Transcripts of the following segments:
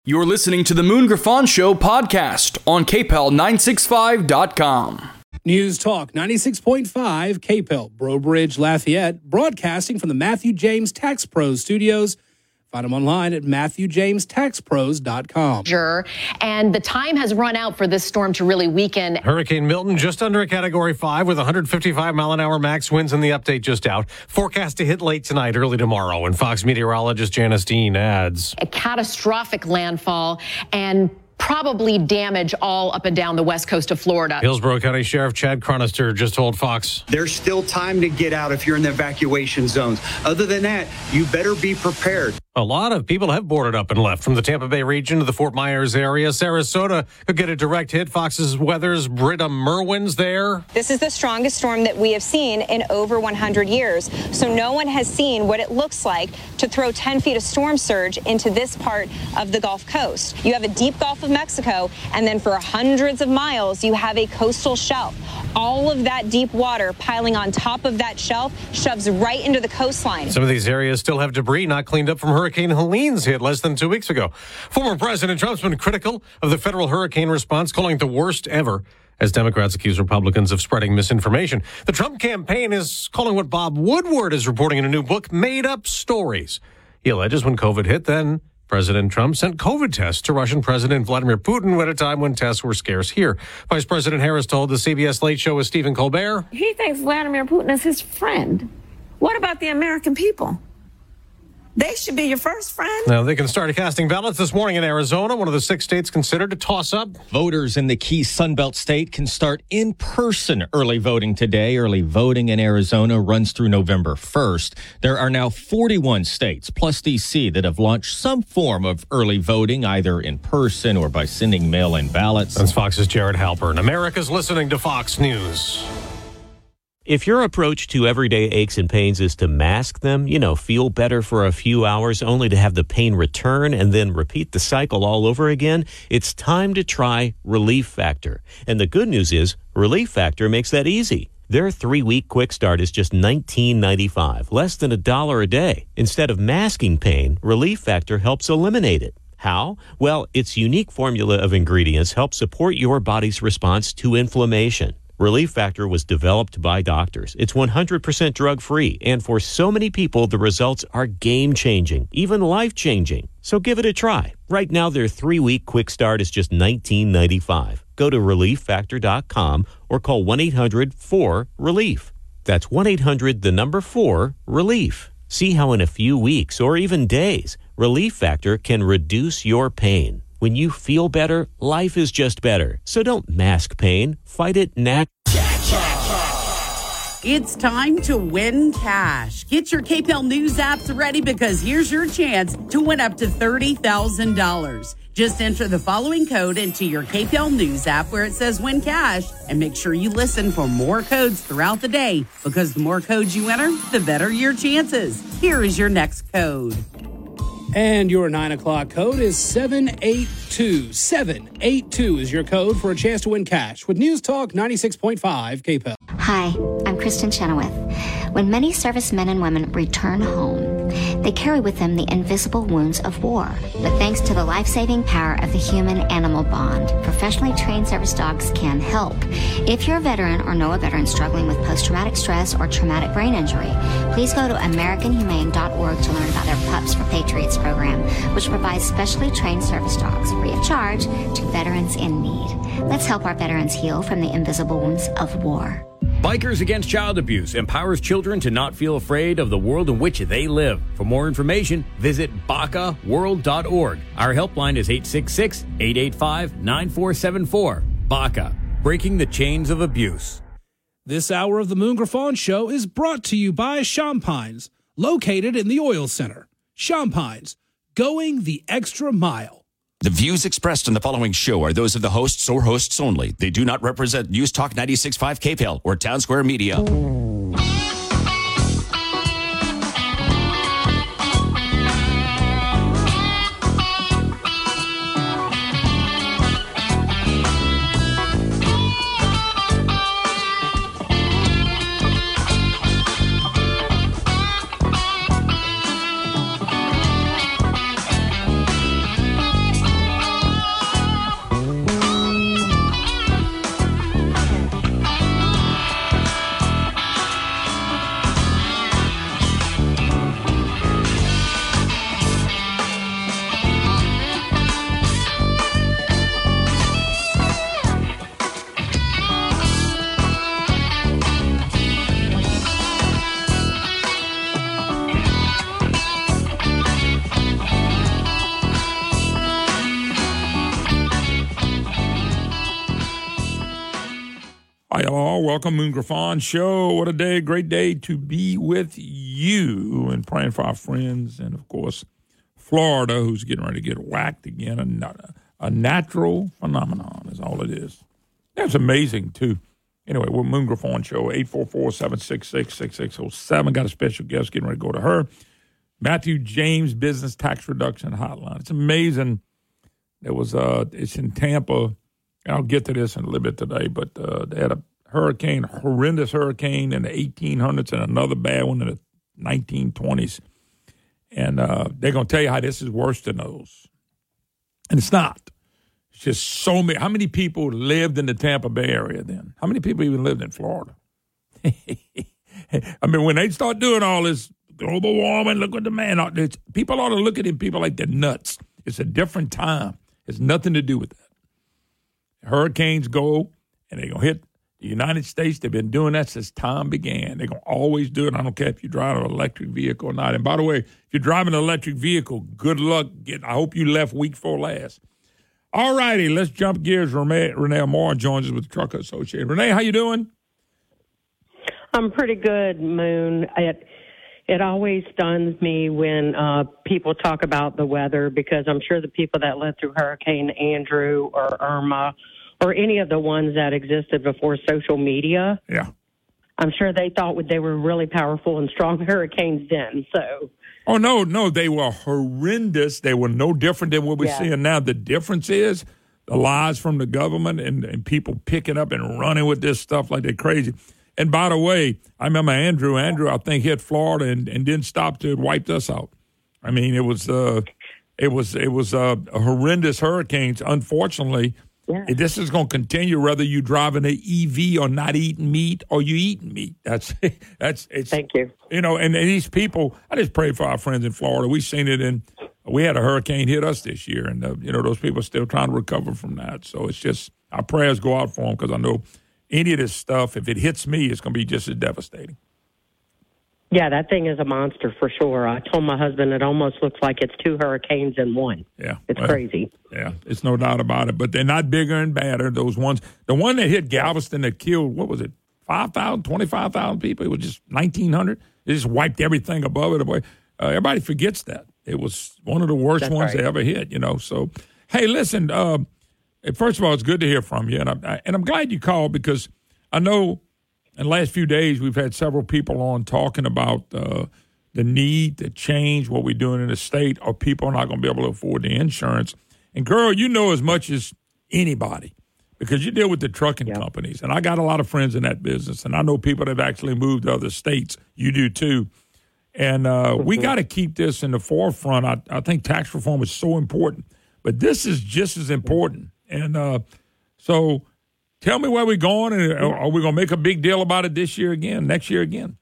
You're listening to the Moon Griffon Show podcast on KPEL965.com. News Talk 96.5 KPEL, Breaux Bridge, Lafayette, broadcasting from the Matthew James Tax Pros studios. Find them online at MatthewJamesTaxPros.com. And the time has run out for this storm to really weaken. Hurricane Milton just under a Category 5 with 155-mile-an-hour max winds in the update just out. Forecast to hit late tonight, early tomorrow. And Fox meteorologist Janice Dean adds. A catastrophic landfall and probably damage all up and down the west coast of Florida. Hillsborough County Sheriff Chad Cronister just told Fox. There's still time to get out if you're in the evacuation zones. Other than that, you better be prepared. A lot of people have boarded up and left from the Tampa Bay region to the Fort Myers area. Sarasota could get a direct hit. Fox's weather's Britta Merwin's there. This is the strongest storm that we have seen in over 100 years. So no one has seen what it looks like to throw 10 feet of storm surge into this part of the Gulf Coast. You have a deep Gulf of Mexico, and then for hundreds of miles, you have a coastal shelf. All of that deep water piling on top of that shelf shoves right into the coastline. Some of these areas still have debris not cleaned up from Hurricane Helene's hit less than 2 weeks ago. Former President Trump's been critical of the federal hurricane response, calling it the worst ever, as Democrats accuse Republicans of spreading misinformation. The Trump campaign is calling what Bob Woodward is reporting in a new book made-up stories. He alleges when COVID hit, then President Trump sent COVID tests to Russian President Vladimir Putin at a time when tests were scarce here. Vice President Harris told the CBS Late Show with Stephen Colbert. He thinks Vladimir Putin is his friend. What about the American people? They should be your first friend. Now, they can start casting ballots this morning in Arizona, one of the 6 states considered a toss-up. Voters in the key Sunbelt state can start in-person early voting today. Early voting in Arizona runs through November 1st. There are now 41 states, plus D.C., that have launched some form of early voting, either in person or by sending mail-in ballots. That's Fox's Jared Halpern. America's listening to Fox News. If your approach to everyday aches and pains is to mask them, feel better for a few hours only to have the pain return and then repeat the cycle all over again, it's time to try Relief Factor. And the good news is Relief Factor makes that easy. Their 3-week quick start is just $19.95, less than $1 a day. Instead of masking pain, Relief Factor helps eliminate it. How? Well, its unique formula of ingredients helps support your body's response to inflammation. Relief Factor was developed by doctors. It's 100% drug-free, and for so many people, the results are game-changing, even life-changing. So give it a try. Right now, their 3-week quick start is just $19.95. Go to ReliefFactor.com or call 1-800-4-RELIEF. That's 1-800-4-RELIEF. See how in a few weeks or even days, Relief Factor can reduce your pain. When you feel better, life is just better. So don't mask pain. Fight it naturally. It's time to win cash. Get your KPEL News apps ready because here's your chance to win up to $30,000. Just enter the following code into your KPEL News app where it says win cash and make sure you listen for more codes throughout the day because the more codes you enter, the better your chances. Here is your next code. And your 9 o'clock code is 782. 782 is your code for a chance to win cash with News Talk 96.5 KPEL. Hi, I'm Kristen Chenoweth. When many servicemen and women return home, they carry with them the invisible wounds of war. But thanks to the life-saving power of the human-animal bond, professionally trained service dogs can help. If you're a veteran or know a veteran struggling with post-traumatic stress or traumatic brain injury, please go to AmericanHumane.org to learn about their Pups for Patriots program, which provides specially trained service dogs free of charge to veterans in need. Let's help our veterans heal from the invisible wounds of war. Bikers Against Child Abuse empowers children to not feel afraid of the world in which they live. For more information, visit BACAworld.org. Our helpline is 866-885-9474. BACA, breaking the chains of abuse. This hour of the Moon Griffon Show is brought to you by Champines, located in the Oil Center. Champines, going the extra mile. The views expressed in the following show are those of the hosts or hosts only. They do not represent News Talk 96.5 KPEL or Town Square Media. Hi, all. Welcome, Moon Griffon Show. What a day. Great day to be with you and praying for our friends. And, of course, Florida, who's getting ready to get whacked again. A natural phenomenon is all it is. That's amazing, too. Anyway, we're Moon Griffon Show, 844-766-6607. Got a special guest getting ready to go to her. Matthew James Business Tax Reduction Hotline. It's amazing. It's in Tampa. I'll get to this in a little bit today, but they had a horrendous hurricane in the 1800s and another bad one in the 1920s. And they're going to tell you how this is worse than those. And it's not. It's just so many. How many people lived in the Tampa Bay area then? How many people even lived in Florida? I mean, when they start doing all this global warming, look what the man, people ought to look at people like they're nuts. It's a different time. It's nothing to do with that. Hurricanes go, and they're going to hit the United States. They've been doing that since time began. They're going to always do it. I don't care if you drive an electric vehicle or not. And by the way, if you're driving an electric vehicle, good luck. I hope you left week before last. All righty, let's jump gears. Renee Moore joins us with the Trucker Association. Renee, how you doing? I'm pretty good, Moon. It always stuns me when people talk about the weather, because I'm sure the people that lived through Hurricane Andrew or Irma or any of the ones that existed before social media, I'm sure they thought they were really powerful and strong hurricanes then. So, oh, no, they were horrendous. They were no different than what we're seeing now. The difference is the lies from the government and people picking up and running with this stuff like they're crazy. And by the way, I remember Andrew. I think, hit Florida and didn't stop till it wiped us out. I mean, it was horrendous hurricanes. Unfortunately, this is going to continue whether you driving an EV or not eating meat or you eating meat. It's. Thank you. You know, and these people. I just pray for our friends in Florida. We've seen it we had a hurricane hit us this year, and those people are still trying to recover from that. So it's just our prayers go out for them, because I know any of this stuff, if it hits me, it's going to be just as devastating. Yeah, that thing is a monster for sure. I told my husband it almost looks like it's two hurricanes in one. Yeah. It's crazy. Yeah, it's no doubt about it. But they're not bigger and badder, those ones. The one that hit Galveston that killed, 5,000, 25,000 people? It was just 1,900. It just wiped everything above it away. Everybody forgets that. It was one of the worst ones they ever hit, So, hey, listen, first of all, it's good to hear from you, and I'm glad you called, because I know in the last few days we've had several people on talking about the need to change what we're doing in the state, or people are not going to be able to afford the insurance. And, girl, you know as much as anybody, because you deal with the trucking companies, and I got a lot of friends in that business, and I know people that have actually moved to other states. You do too. And we got to keep this in the forefront. I think tax reform is so important, but this is just as important. And so tell me where we're going, and are we going to make a big deal about it next year again?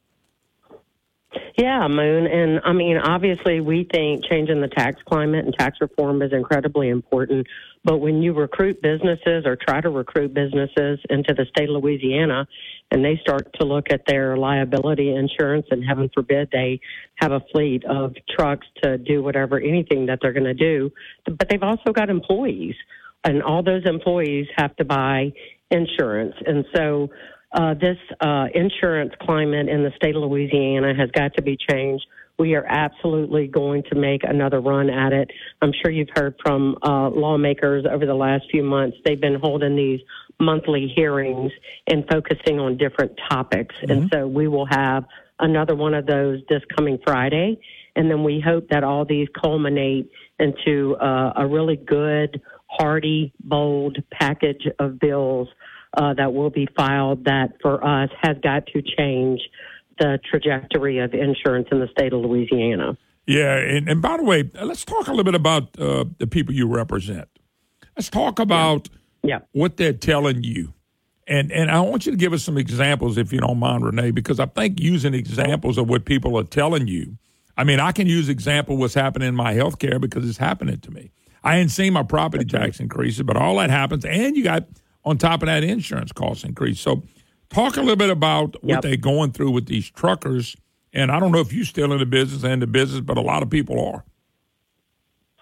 Yeah, Moon. And, I mean, obviously we think changing the tax climate and tax reform is incredibly important. But when you recruit businesses or try to recruit businesses into the state of Louisiana, and they start to look at their liability insurance, and heaven forbid they have a fleet of trucks to do anything that they're going to do, but they've also got employees. And all those employees have to buy insurance. And so this insurance climate in the state of Louisiana has got to be changed. We are absolutely going to make another run at it. I'm sure you've heard from lawmakers over the last few months. They've been holding these monthly hearings and focusing on different topics. Mm-hmm. And so we will have another one of those this coming Friday. And then we hope that all these culminate into a really good, hearty, bold package of bills that will be filed that, for us, has got to change the trajectory of insurance in the state of Louisiana. Yeah, and by the way, let's talk a little bit about the people you represent. Let's talk about what they're telling you. And I want you to give us some examples, if you don't mind, Renee, because I think using examples of what people are telling you, I mean, I can use example of what's happening in my health care because it's happening to me. I ain't seen my property tax increases, but all that happens, and you got, on top of that, insurance costs increase. So talk a little bit about what they're going through with these truckers. And I don't know if you're still in the business, but a lot of people are.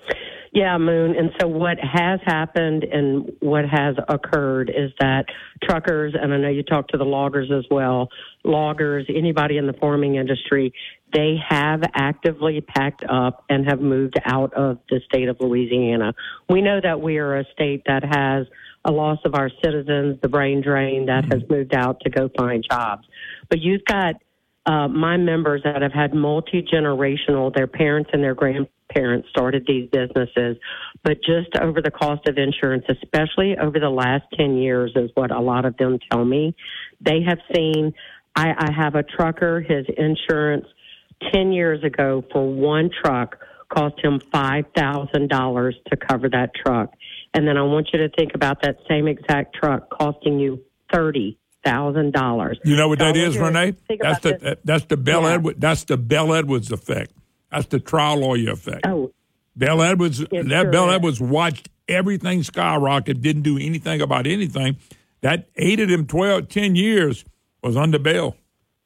Yeah, Moon. And so what has happened and what has occurred is that truckers, and I know you talk to the loggers as well, loggers, anybody in the farming industry, they have actively packed up and have moved out of the state of Louisiana. We know that we are a state that has a loss of our citizens, the brain drain that has moved out to go find jobs. But you've got my members that have had multi-generational, their parents and their grandparents started these businesses, but just over the cost of insurance, especially over the last 10 years is what a lot of them tell me. They have seen, I have a trucker, his insurance 10 years ago for one truck cost him $5,000 to cover that truck. And then I want you to think about that same exact truck costing you $30,000. You know what that is, Renee? That's the Bell Edwards. That's the Bell Edwards effect. That's the trial lawyer effect. Oh, Bell Edwards. Bell Edwards watched everything skyrocket. Didn't do anything about anything. That 8 of them 10 years was under Bell.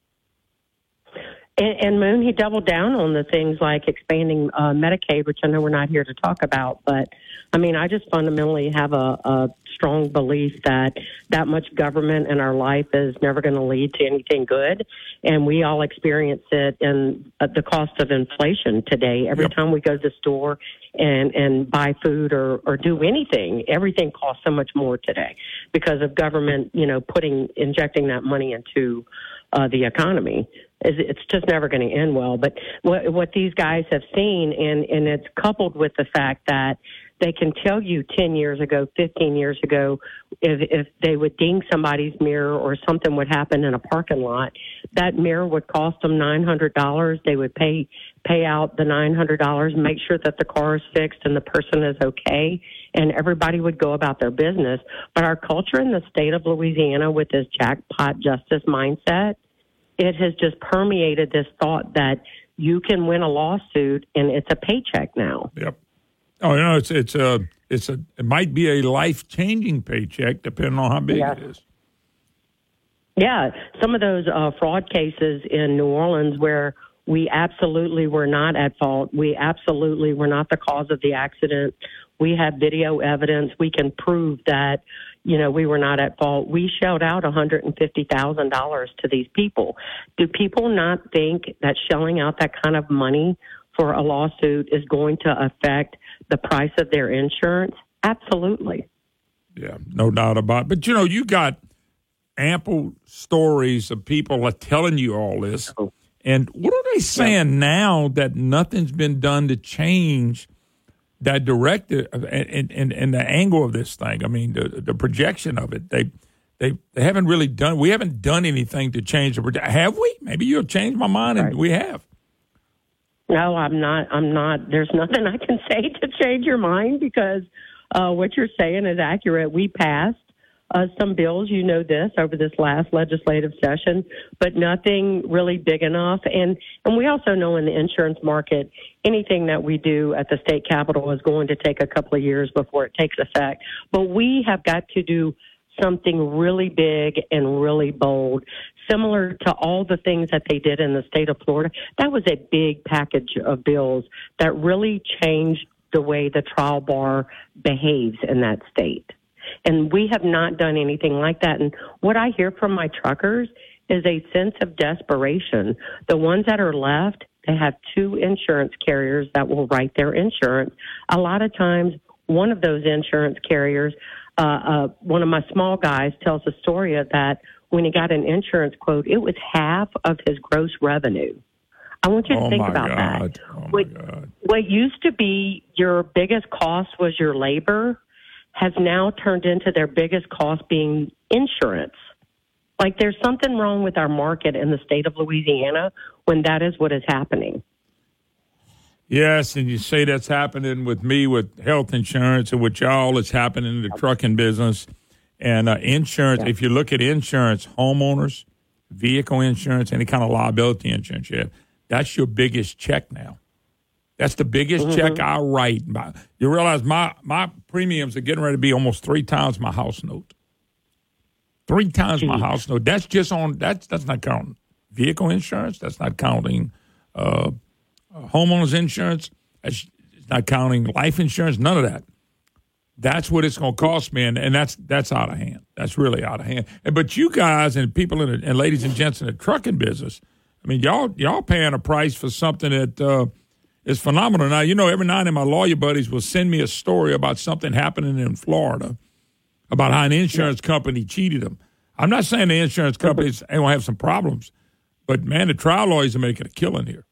And Moon, he doubled down on the things like expanding Medicaid, which I know we're not here to talk about. But, I mean, I just fundamentally have a strong belief that much government in our life is never going to lead to anything good. And we all experience it in the cost of inflation today. Every time we go to the store and buy food or do anything, everything costs so much more today because of government, injecting that money into the economy. It's just never going to end well. But what these guys have seen, and it's coupled with the fact that they can tell you 10 years ago, 15 years ago, if they would ding somebody's mirror or something would happen in a parking lot, that mirror would cost them $900. They would pay out the $900, make sure that the car is fixed and the person is okay, and everybody would go about their business. But our culture in the state of Louisiana with this jackpot justice mindset, it has just permeated this thought that you can win a lawsuit and it's a paycheck now. Yep. Oh, it might be a life-changing paycheck depending on how big it is. Yeah, some of those fraud cases in New Orleans where we absolutely were not at fault. We absolutely were not the cause of the accident. We have video evidence. We can prove that, we were not at fault. We shelled out $150,000 to these people. Do people not think that shelling out that kind of money for a lawsuit is going to affect the price of their insurance? Absolutely. Yeah, no doubt about it. But, you got ample stories of people are telling you all this. And what are they saying now that nothing's been done to change that directive and the angle of this thing? I mean, the projection of it. They haven't really done. We haven't done anything to change the projection. Have we? Maybe you'll change my mind, and we have. No, I'm not. There's nothing I can say to change your mind because what you're saying is accurate. We passed some bills, this, over this last legislative session, but nothing really big enough. And we also know in the insurance market, anything that we do at the state capitol is going to take a couple of years before it takes effect. But we have got to do something really big and really bold, similar to all the things that they did in the state of Florida. That was a big package of bills that really changed the way the trial bar behaves in that state. And we have not done anything like that. And what I hear from my truckers is a sense of desperation. The ones that are left, they have 2 insurance carriers that will write their insurance. A lot of times, one of those insurance carriers, one of my small guys tells a story of that when he got an insurance quote, it was half of his gross revenue. I want you to think about that. What used to be your biggest cost was your labor has now turned into their biggest cost being insurance. Like there's something wrong with our market in the state of Louisiana when that is what is happening. Yes, and you say that's happening with me with health insurance and with y'all, it's happening in the trucking business. And insurance, if you look at insurance, homeowners, vehicle insurance, any kind of liability insurance you have, that's your biggest check now. That's the biggest check I write. You realize my premiums are getting ready to be almost 3 times my house note. 3 times my house note. That's just on, that's not counting vehicle insurance. That's not counting homeowners insurance. It's not counting life insurance, none of that. That's what it's going to cost me, and that's out of hand. That's really out of hand. But you guys and people and ladies and gents in the trucking business, I mean, y'all paying a price for something that is phenomenal. Now, every now and then my lawyer buddies will send me a story about something happening in Florida, about how an insurance company cheated them. I'm not saying the insurance companies ain't gonna have some problems, but man, the trial lawyers are making a killing here.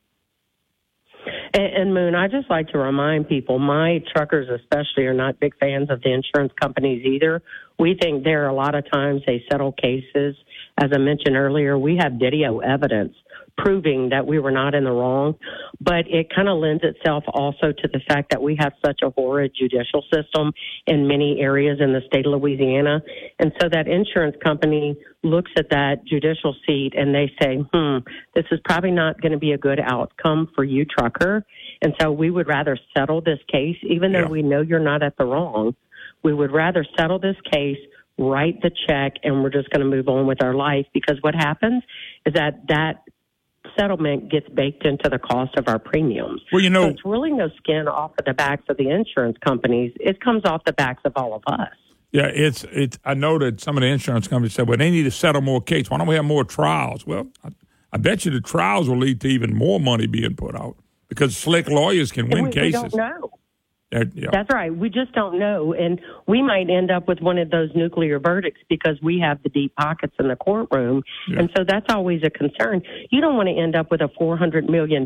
And Moon, I just like to remind people, my truckers especially are not big fans of the insurance companies either. We think there are a lot of times they settle cases. As I mentioned earlier, we have video evidence proving that we were not in the wrong, but it kind of lends itself also to the fact that we have such a horrid judicial system in many areas in the state of Louisiana. And so that insurance company looks at that judicial seat and they say, this is probably not going to be a good outcome for you, trucker. And so we would rather settle this case, even though we know you're not at the wrong. We would rather settle this case, write the check, and we're just going to move on with our life, because what happens is that settlement gets baked into the cost of our premiums. Well, so it's really no skin off of the backs of the insurance companies. It comes off the backs of all of us. Yeah, it's. I know that some of the insurance companies said, well, they need to settle more cases. Why don't we have more trials? Well, I bet you the trials will lead to even more money being put out, because slick lawyers can win cases. We don't know. That's right. We just don't know. And we might end up with one of those nuclear verdicts because we have the deep pockets in the courtroom. Yeah. And so that's always a concern. You don't want to end up with a $400 million,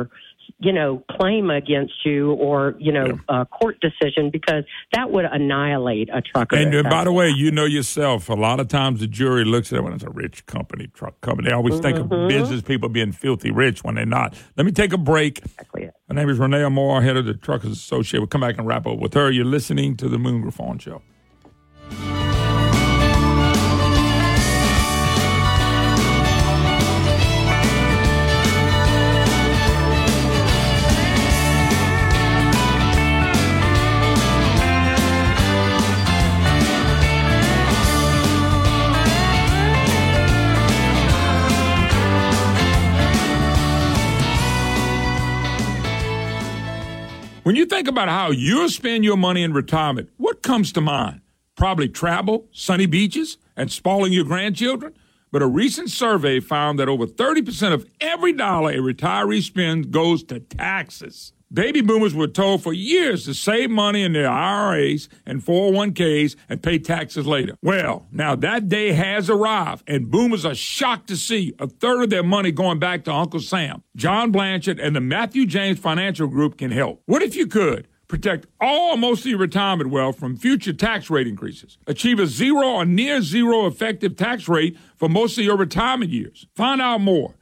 claim against you, or, a court decision, because that would annihilate a trucker. And by the way, yourself, a lot of times the jury looks at it when it's a rich truck company. They always think of business people being filthy rich when they're not. Let me take a break. Exactly it. Her name is Renee Moore, head of the Truckers Association. We'll come back and wrap up with her. You're listening to the Moon Griffon Show. When you think about how you'll spend your money in retirement, what comes to mind? Probably travel, sunny beaches, and spoiling your grandchildren. But a recent survey found that over 30% of every dollar a retiree spends goes to taxes. Baby boomers were told for years to save money in their IRAs and 401ks and pay taxes later. Well, now that day has arrived, and boomers are shocked to see a third of their money going back to Uncle Sam. John Blanchard and the Matthew James Financial Group can help. What if you could protect all or most of your retirement wealth from future tax rate increases? Achieve a zero or near zero effective tax rate for most of your retirement years. Find out more.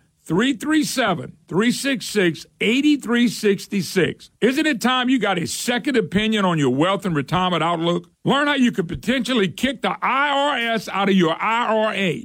337-366-8366. Isn't it time you got a second opinion on your wealth and retirement outlook? Learn how you could potentially kick the IRS out of your IRA.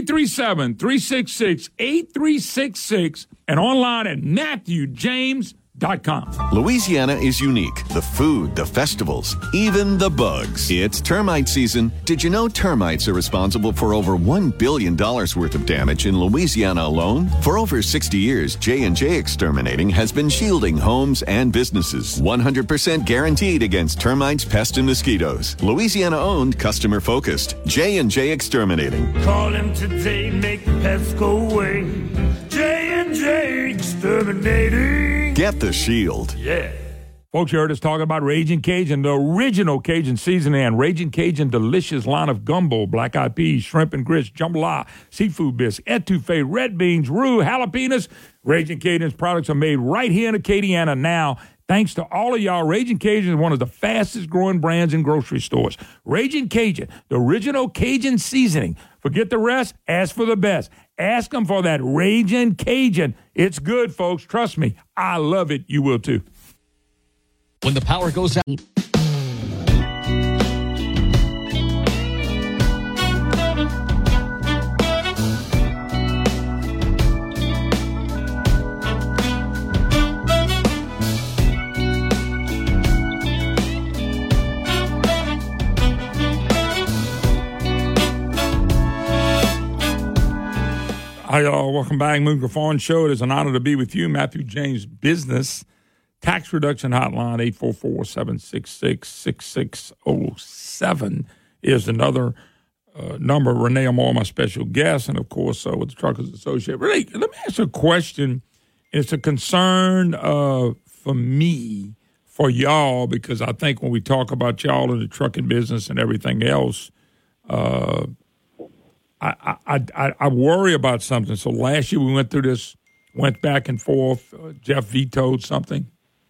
337-366-8366 and online at MatthewJames.com. Louisiana is unique. The food, the festivals, even the bugs. It's termite season. Did you know termites are responsible for over $1 billion worth of damage in Louisiana alone? For over 60 years, J&J Exterminating has been shielding homes and businesses. 100% guaranteed against termites, pests, and mosquitoes. Louisiana-owned, customer-focused. J&J Exterminating. Call him today, make the pests go away. J&J Exterminating. Get the shield. Yeah. Folks, you heard us talking about Raging Cajun, the original Cajun seasoning, and Raging Cajun delicious line of gumbo, black-eyed peas, shrimp and grits, jambalaya, seafood bisque, etouffee, red beans, roux, jalapenos. Raging Cajun's products are made right here in Acadiana now. Thanks to all of y'all, Raging Cajun is one of the fastest growing brands in grocery stores. Raging Cajun, the original Cajun seasoning. Forget the rest, ask for the best. Ask them for that Raging Cajun. It's good, folks. Trust me. I love it. You will too. When the power goes out. Hi, y'all. Welcome back. Moon Griffon Show. It is an honor to be with you. Matthew James Business Tax reduction hotline, 844-766-6607 is another number. Renee Amore, my special guest, and, of course, with the Truckers Association. Renee, let me ask you a question. It's a concern for me, for y'all, because I think when we talk about y'all in the trucking business and everything else, I worry about something. So last year we went through this, went back and forth. Jeff vetoed something.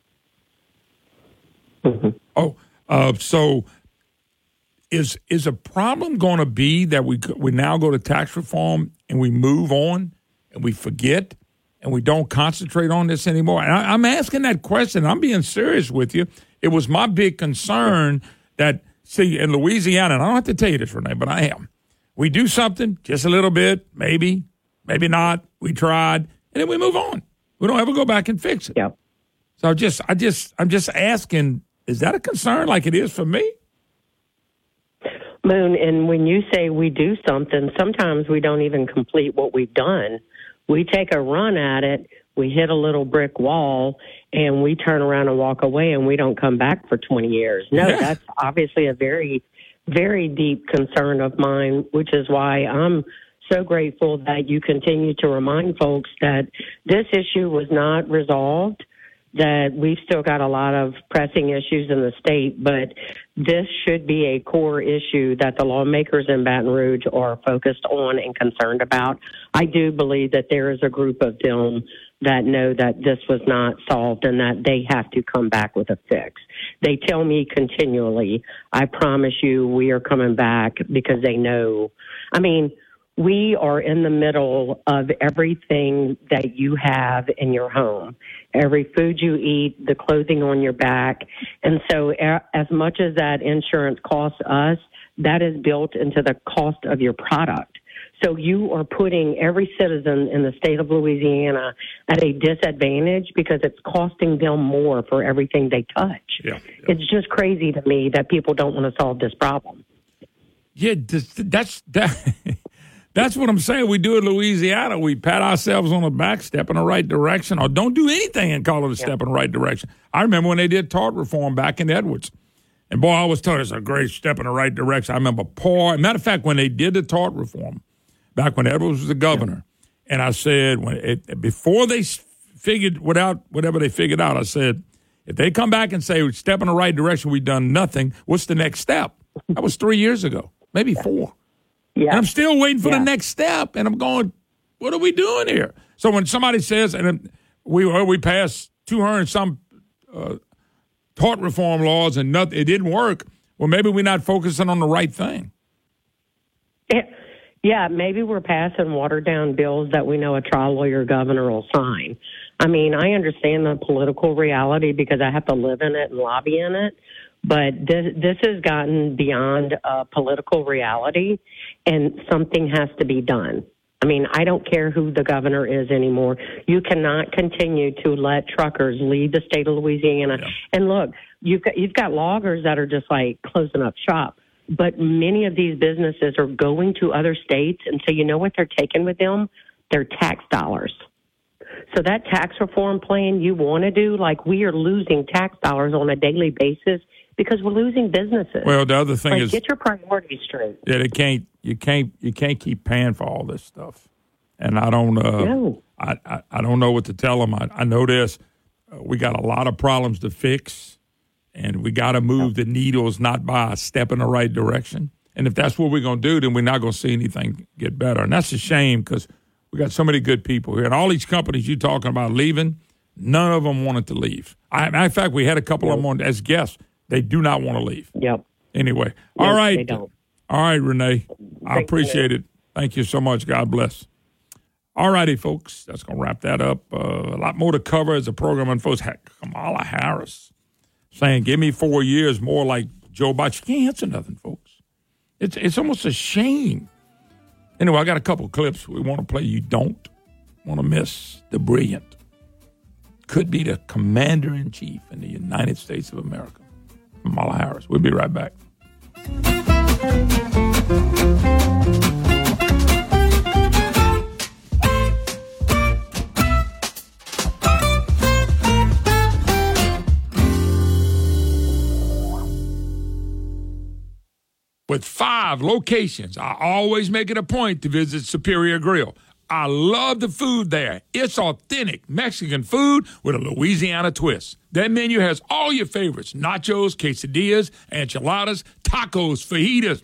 Mm-hmm. So is a problem going to be that we now go to tax reform and we move on and we forget and we don't concentrate on this anymore? And I'm asking that question. I'm being serious with you. It was my big concern that, see, in Louisiana, and I don't have to tell you this, Renee, but I am. We do something, just a little bit, maybe not. We tried, and then we move on. We don't ever go back and fix it. Yep. So I'm just asking, is that a concern like it is for me? Moon, and when you say we do something, sometimes we don't even complete what we've done. We take a run at it, we hit a little brick wall, and we turn around and walk away, and we don't come back for 20 years. No, That's obviously a very, very deep concern of mine, which is why I'm so grateful that you continue to remind folks that this issue was not resolved, that we've still got a lot of pressing issues in the state, but this should be a core issue that the lawmakers in Baton Rouge are focused on and concerned about. I do believe that there is a group of them that know that this was not solved and that they have to come back with a fix. They tell me continually, I promise you we are coming back, because they know. I mean, we are in the middle of everything that you have in your home, every food you eat, the clothing on your back. And so as much as that insurance costs us, that is built into the cost of your product. So you are putting every citizen in the state of Louisiana at a disadvantage because it's costing them more for everything they touch. Yeah. It's just crazy to me that people don't want to solve this problem. Yeah, that's what I'm saying. We do in Louisiana. We pat ourselves on the back, step in the right direction, or don't do anything and call it a step in the right direction. I remember when they did tort reform back in Edwards. And, boy, I was told it's a great step in the right direction. I remember matter of fact, when they did the tort reform, back when Edwards was the governor, and I said, before they figured whatever they figured out, I said, if they come back and say, step in the right direction, we've done nothing, what's the next step? That was 3 years ago, maybe 4. Yeah. And I'm still waiting for the next step, and I'm going, what are we doing here? So when somebody says, and we passed 200-some tort reform laws and nothing, it didn't work, well, maybe we're not focusing on the right thing. Yeah, maybe we're passing watered-down bills that we know a trial lawyer governor will sign. I mean, I understand the political reality because I have to live in it and lobby in it, but this has gotten beyond political reality, and something has to be done. I mean, I don't care who the governor is anymore. You cannot continue to let truckers leave the state of Louisiana. Yeah. And look, you've got loggers that are just like closing up shop. But many of these businesses are going to other states, and so you know what they're taking with them? Their tax dollars. So that tax reform plan you want to do, like we are losing tax dollars on a daily basis because we're losing businesses. Well, the other thing is, get your priorities straight. Yeah, you can't keep paying for all this stuff. And I don't I don't know what to tell them. I know this. We got a lot of problems to fix. And we got to move the needles, not by a step in the right direction. And if that's what we're going to do, then we're not going to see anything get better. And that's a shame because we got so many good people here. And all these companies you're talking about leaving, none of them wanted to leave. Matter of fact, we had a couple of them on as guests. They do not want to leave. Yep. Anyway, yes, all right. They don't. All right, Renee. I appreciate it. Thank you so much. God bless. All righty, folks. That's going to wrap that up. A lot more to cover as the program unfolds. Kamala Harris saying, give me 4 years more like Joe Biden. She can't answer nothing, folks. It's almost a shame. Anyway, I got a couple clips we want to play. You don't want to miss the brilliant. Could be the commander-in-chief in the United States of America, Kamala Harris. We'll be right back. with 5 locations. I always make it a point to visit Superior Grill. I love the food there. It's authentic Mexican food with a Louisiana twist. That menu has all your favorites: nachos, quesadillas, enchiladas, tacos, fajitas,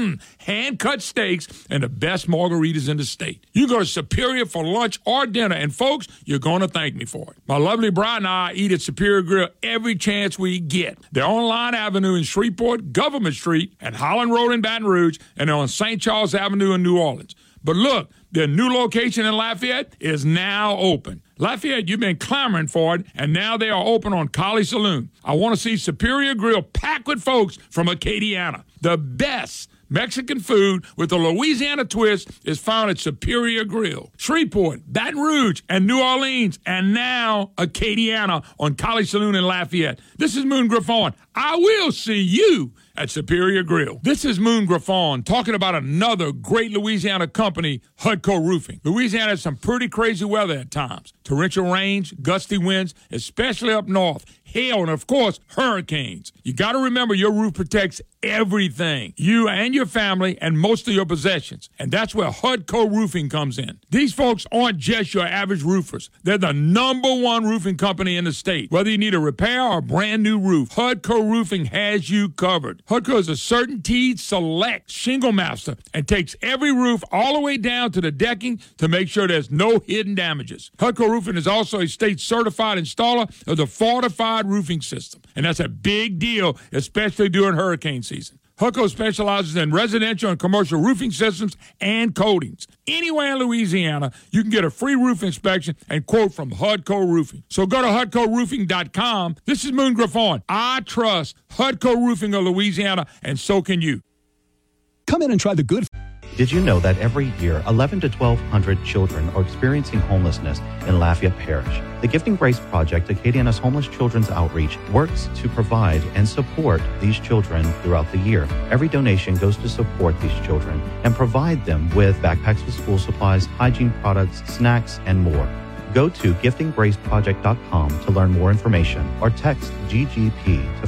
hand-cut steaks, and the best margaritas in the state. You go to Superior for lunch or dinner, and folks, you're going to thank me for it. My lovely bride and I eat at Superior Grill every chance we get. They're on Line Avenue in Shreveport, Government Street, and Holland Road in Baton Rouge, and they're on St. Charles Avenue in New Orleans. But look, their new location in Lafayette is now open. Lafayette, you've been clamoring for it, and now they are open on Collie Saloon. I want to see Superior Grill packed with folks from Acadiana. The best Mexican food with a Louisiana twist is found at Superior Grill. Shreveport, Baton Rouge, and New Orleans, and now Acadiana on Collie Saloon in Lafayette. This is Moon Griffon. I will see you at Superior Grill. This is Moon Griffon talking about another great Louisiana company, Hudco Roofing. Louisiana has some pretty crazy weather at times. Torrential rains, gusty winds, especially up north, hail, and of course, hurricanes. You got to remember your roof protects everything, you and your family and most of your possessions. And that's where Hudco Roofing comes in. These folks aren't just your average roofers. They're the #1 roofing company in the state. Whether you need a repair or a brand new roof, Hudco Roofing has you covered. Hudco is a CertainTeed Select shingle master and takes every roof all the way down to the decking to make sure there's no hidden damages. Hudco Roofing is also a state certified installer of the Fortified Roofing System. And that's a big deal, especially during hurricane season. Hudco specializes in residential and commercial roofing systems and coatings. Anywhere in Louisiana, you can get a free roof inspection and quote from Hudco Roofing. So go to HudcoRoofing.com. This is Moon Griffon. I trust Hudco Roofing of Louisiana, and so can you. Come in and try the good. Did you know that every year, 11 to 1,200 children are experiencing homelessness in Lafayette Parish? The Gifting Grace Project, Acadiana's Homeless Children's Outreach, works to provide and support these children throughout the year. Every donation goes to support these children and provide them with backpacks with school supplies, hygiene products, snacks, and more. Go to giftinggraceproject.com to learn more information or text GGP to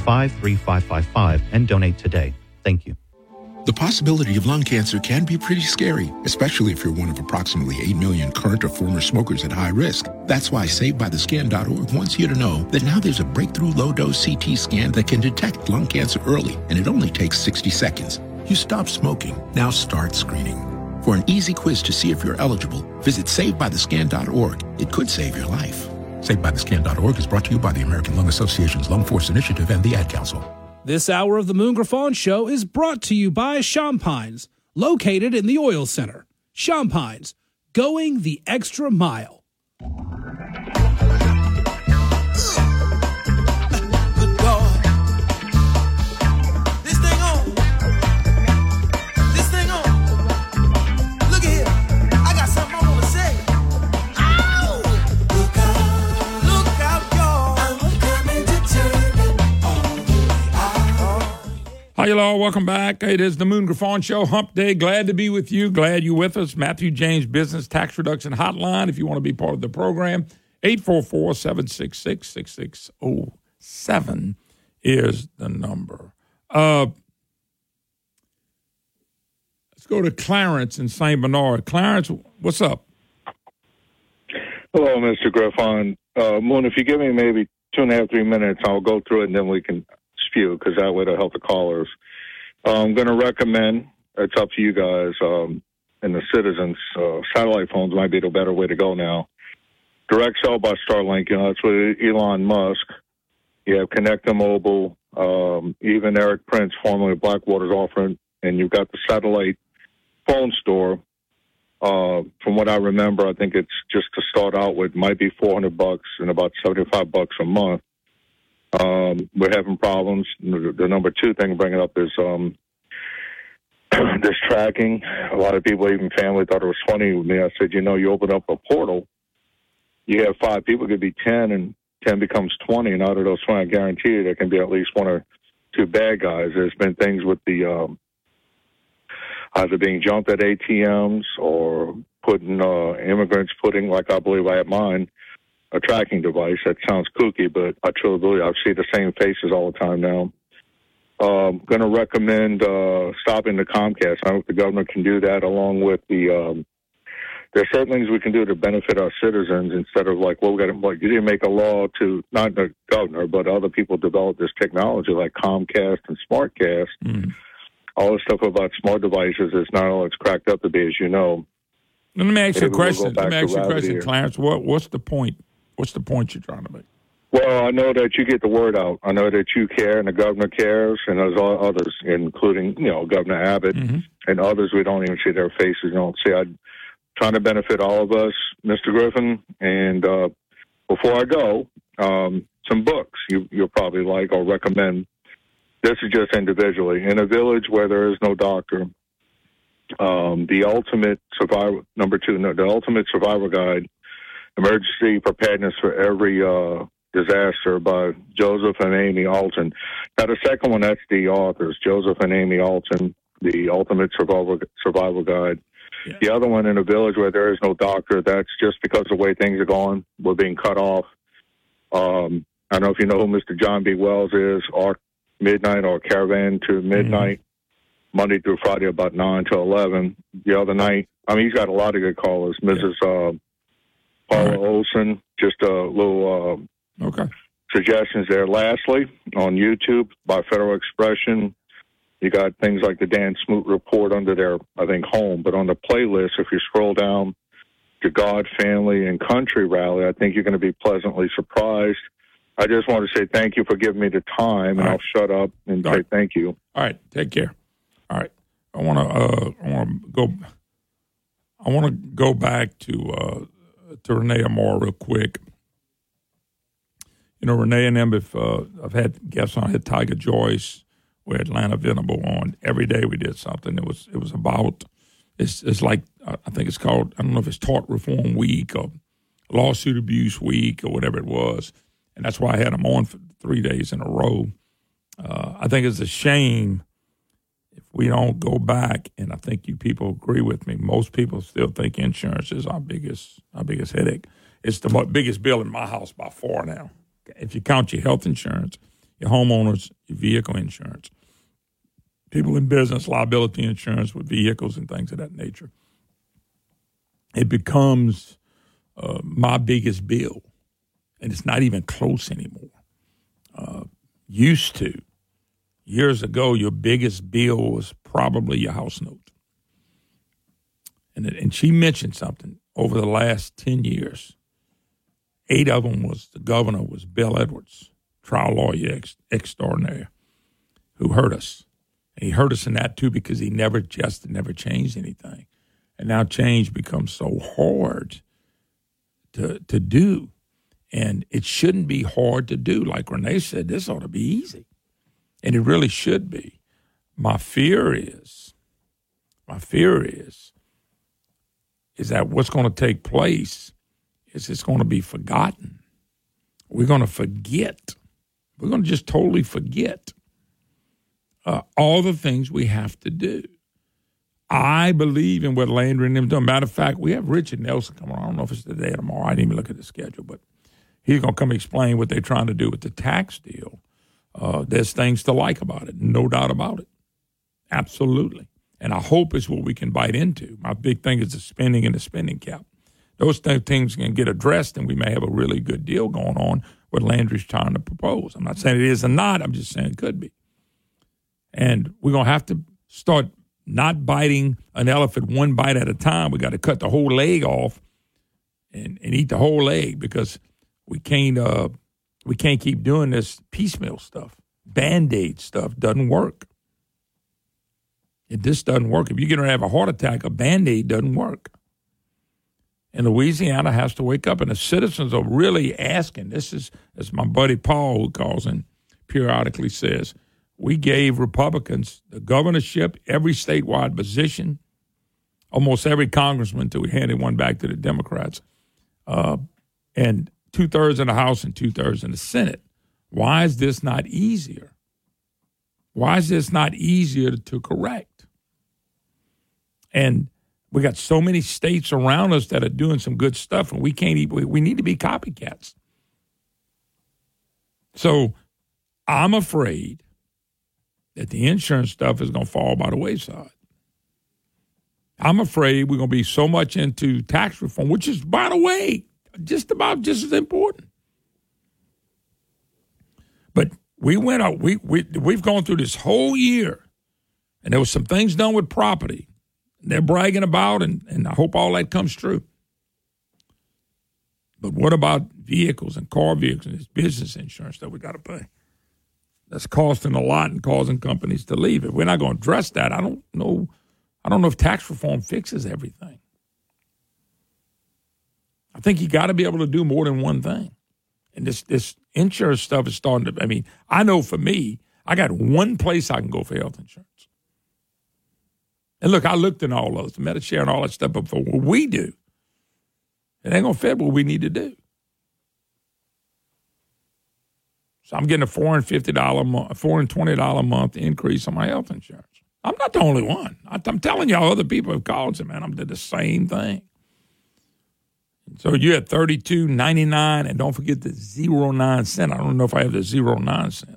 53555 and donate today. Thank you. The possibility of lung cancer can be pretty scary, especially if you're one of approximately 8 million current or former smokers at high risk. That's why SavedByTheScan.org wants you to know that now there's a breakthrough low-dose CT scan that can detect lung cancer early, and it only takes 60 seconds. You stop smoking. Now start screening. For an easy quiz to see if you're eligible, visit SavedByTheScan.org. It could save your life. SavedByTheScan.org is brought to you by the American Lung Association's Lung Force Initiative and the Ad Council. This hour of the Moon Griffon Show is brought to you by Champines, located in the Oil Center. Champines, going the extra mile. Hi, y'all. Welcome back. It is the Moon Griffon Show, Hump Day. Glad to be with you. Glad you're with us. Matthew James Business Tax Reduction Hotline, if you want to be part of the program. 844-766-6607 is the number. Let's go to Clarence in St. Bernard. Clarence, what's up? Hello, Mr. Griffon. Moon, if you give me maybe 2.5, 3 minutes, I'll go through it, and then we can spew, because that way it'll help the callers. I'm going to recommend, it's up to you guys and the citizens, satellite phones might be the better way to go now. Direct sell by Starlink, that's with Elon Musk. You have Connecta Mobile, even Eric Prince, formerly of Blackwater's offering, and you've got the satellite phone store. From what I remember, I think it's just to start out with might be $400 and about $75 a month. We're having problems. The number 2 thing to bring it up is this tracking. A lot of people, even family, thought it was funny with me. I said, you open up a portal, you have 5 people, it could be 10, and 10 becomes 20, and out of those 20, I guarantee you there can be at least 1 or 2 bad guys. There's been things with the either being jumped at ATMs or immigrants putting, like I believe I have mine, a tracking device. That sounds kooky, but I truly believe I see the same faces all the time now. Going to recommend stopping the Comcast. I don't know if the governor can do that, along with the. There's certain things we can do to benefit our citizens instead of like, well, you didn't make a law to, not the governor, but other people develop this technology like Comcast and SmartCast. Mm-hmm. All the stuff about smart devices is not all it's cracked up to be, as you know. Let me ask you a Maybe we'll question. go Let me back ask to you a question, here. Clarence. What's the point? What's the point you're trying to make? Well, I know that you get the word out. I know that you care and the governor cares, and there's others, including, Governor Abbott and others. We don't even see their faces. You don't see. I'm trying to benefit all of us, Mr. Griffin. And before I go, some books you'll probably like or recommend. This is just individually. In a Village Where There Is No Doctor, The Ultimate Survivor, The Ultimate Survivor Guide, Emergency Preparedness for Every Disaster by Joseph and Amy Alton. Now, the second one, that's the authors, Joseph and Amy Alton, The Ultimate Survival Guide. Yeah. The other one, In a Village Where There Is No Doctor, that's just because of the way things are going. We're being cut off. I don't know if you know who Mr. John B. Wells is, or Midnight or Caravan to Midnight, Monday through Friday about 9 to 11. The other night, he's got a lot of good callers. Mrs. Paula Olson, just a little suggestions there. Lastly, on YouTube by Federal Expression, you got things like the Dan Smoot Report under their, I think, home. But on the playlist, if you scroll down to God, Family, and Country Rally, I think you're going to be pleasantly surprised. I just want to say thank you for giving me the time, and I'll shut up and say thank you. All right, take care. All right, I want to go back to Renee Amore real quick. Renee and them, I've had guests on. I had Tiger Joyce, we had Atlanta Venable on. Every day we did something. It was about. It's like I think it's called. I don't know if it's Tort Reform Week or Lawsuit Abuse Week or whatever it was. And that's why I had them on for 3 days in a row. I think it's a shame if we don't go back, and I think you people agree with me. Most people still think insurance is our biggest headache. It's the biggest bill in my house by far now. If you count your health insurance, your homeowners, your vehicle insurance, people in business, liability insurance with vehicles and things of that nature, it becomes my biggest bill. And it's not even close anymore. Used to, years ago, your biggest bill was probably your house note. And she mentioned something over the last 10 years. 8 of them the governor was Bill Edwards, trial lawyer extraordinaire, who hurt us. And he hurt us in that, too, because he never changed anything. And now change becomes so hard to do. And it shouldn't be hard to do. Like Renee said, this ought to be easy. And it really should be. My fear is that what's going to take place is it's going to be forgotten. We're going to forget. We're going to just totally forget all the things we have to do. I believe in what Landry and them do. Matter of fact, we have Richard Nelson coming on. I don't know if it's today or tomorrow. I didn't even look at the schedule, but he's going to come explain what they're trying to do with the tax deal. There's things to like about it, no doubt about it. Absolutely. And I hope it's what we can bite into. My big thing is the spending and the spending cap. Those things can get addressed, and we may have a really good deal going on what Landry's trying to propose. I'm not saying it is or not. I'm just saying it could be. And we're going to have to start not biting an elephant one bite at a time. We got to cut the whole leg off and eat the whole leg, because we can't keep doing this piecemeal stuff. Band-Aid stuff doesn't work. It just doesn't work. If you're going to have a heart attack, a Band-Aid doesn't work. And Louisiana has to wake up, and the citizens are really asking. This is, as my buddy Paul, who calls in periodically, says, we gave Republicans the governorship, every statewide position, almost every congressman until we handed one back to the Democrats, and 2/3 in the House and 2/3 in the Senate. Why is this not easier? Why is this not easier to correct? And we got so many states around us that are doing some good stuff, and we need to be copycats. So I'm afraid that the insurance stuff is going to fall by the wayside. I'm afraid we're going to be so much into tax reform, which is, by the way, just as important. But we've gone through this whole year, and there was some things done with property they're bragging about, and I hope all that comes true. But what about vehicles and car vehicles and this business insurance that we got to pay? That's costing a lot and causing companies to leave. If we're not going to address that, I don't know if tax reform fixes everything. I think you got to be able to do more than one thing. And this insurance stuff is starting to, I mean, I know for me, I got one place I can go for health insurance. And look, I looked in all those, Medicare and all that stuff, but for what we do, it ain't going to fit what we need to do. So I'm getting a $420 a month increase on my health insurance. I'm not the only one. I'm telling y'all, other people have called and said, man, I did the same thing. So you're at $32.99, and don't forget the 0.9 cent. I don't know if I have the 0.9 cent.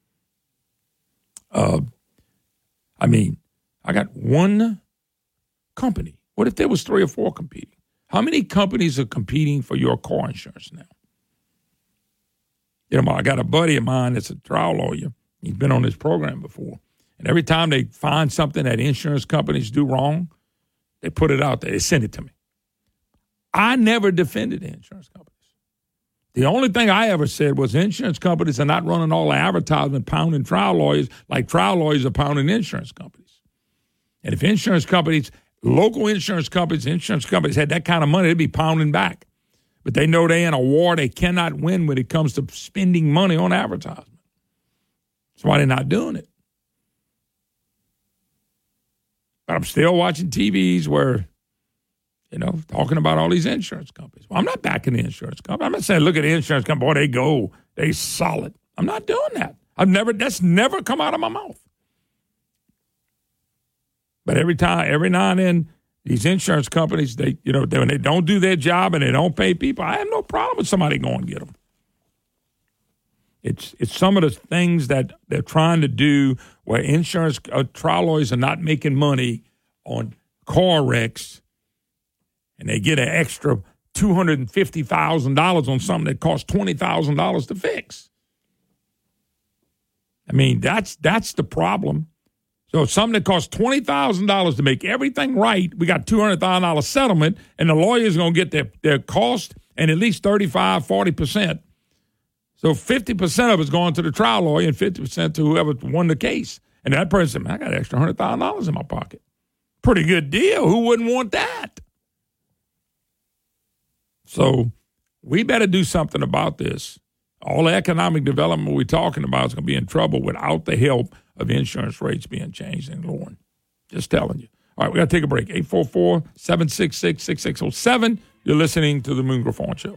I mean, I got one company. What if there was 3 or 4 competing? How many companies are competing for your car insurance now? You know, I got a buddy of mine that's a trial lawyer. He's been on this program before. And every time they find something that insurance companies do wrong, they put it out there. They send it to me. I never defended the insurance companies. The only thing I ever said was insurance companies are not running all the advertisement pounding trial lawyers like trial lawyers are pounding insurance companies. And if insurance companies, local insurance companies had that kind of money, they'd be pounding back. But they know they're in a war they cannot win when it comes to spending money on advertisement. That's why they're not doing it. But I'm still watching TVs where, you know, talking about all these insurance companies. Well, I'm not backing the insurance company. I'm not saying, look at the insurance company, boy, they solid. I'm not doing that. That's never come out of my mouth. But every now and then, these insurance companies, when they don't do their job and they don't pay people, I have no problem with somebody going and get them. It's some of the things that they're trying to do where insurance trial lawyers are not making money on car wrecks, and they get an extra $250,000 on something that costs $20,000 to fix. I mean, that's the problem. So something that costs $20,000 to make everything right, we got $200,000 settlement, and the lawyer's going to get their cost and at least 35, 40%. So 50% of it's going to the trial lawyer and 50% to whoever won the case. And that person said, man, I got an extra $100,000 in my pocket. Pretty good deal. Who wouldn't want that? So we better do something about this. All the economic development we're talking about is going to be in trouble without the help of insurance rates being changed and lowered. Just telling you. All right, we got to take a break. 844-766-6607. You're listening to the Moon Griffon Show.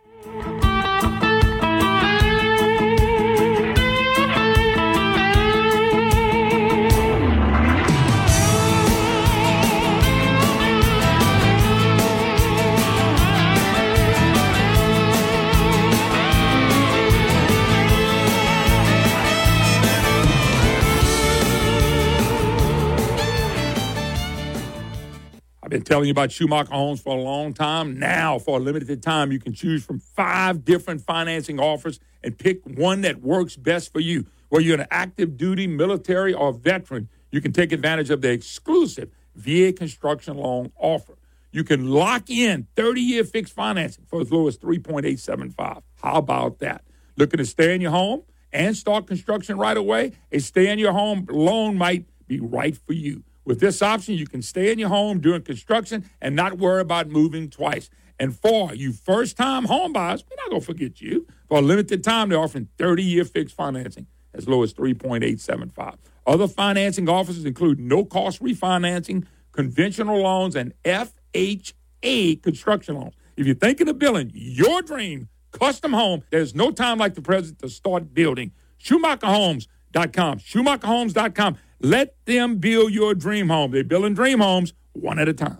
I've been telling you about Schumacher Homes for a long time. Now, for a limited time, you can choose from 5 different financing offers and pick one that works best for you. Whether you're an active duty, military, or veteran, you can take advantage of the exclusive VA construction loan offer. You can lock in 30-year fixed financing for as low as 3.875. How about that? Looking to stay in your home and start construction right away? A stay-in-your-home loan might be right for you. With this option, you can stay in your home during construction and not worry about moving twice. And for you first-time home buyers, we're not going to forget you. For a limited time, they're offering 30-year fixed financing as low as 3.875. Other financing offers include no-cost refinancing, conventional loans, and FHA construction loans. If you're thinking of building your dream custom home, there's no time like the present to start building. SchumacherHomes.com. SchumacherHomes.com. Let them build your dream home. They're building dream homes one at a time.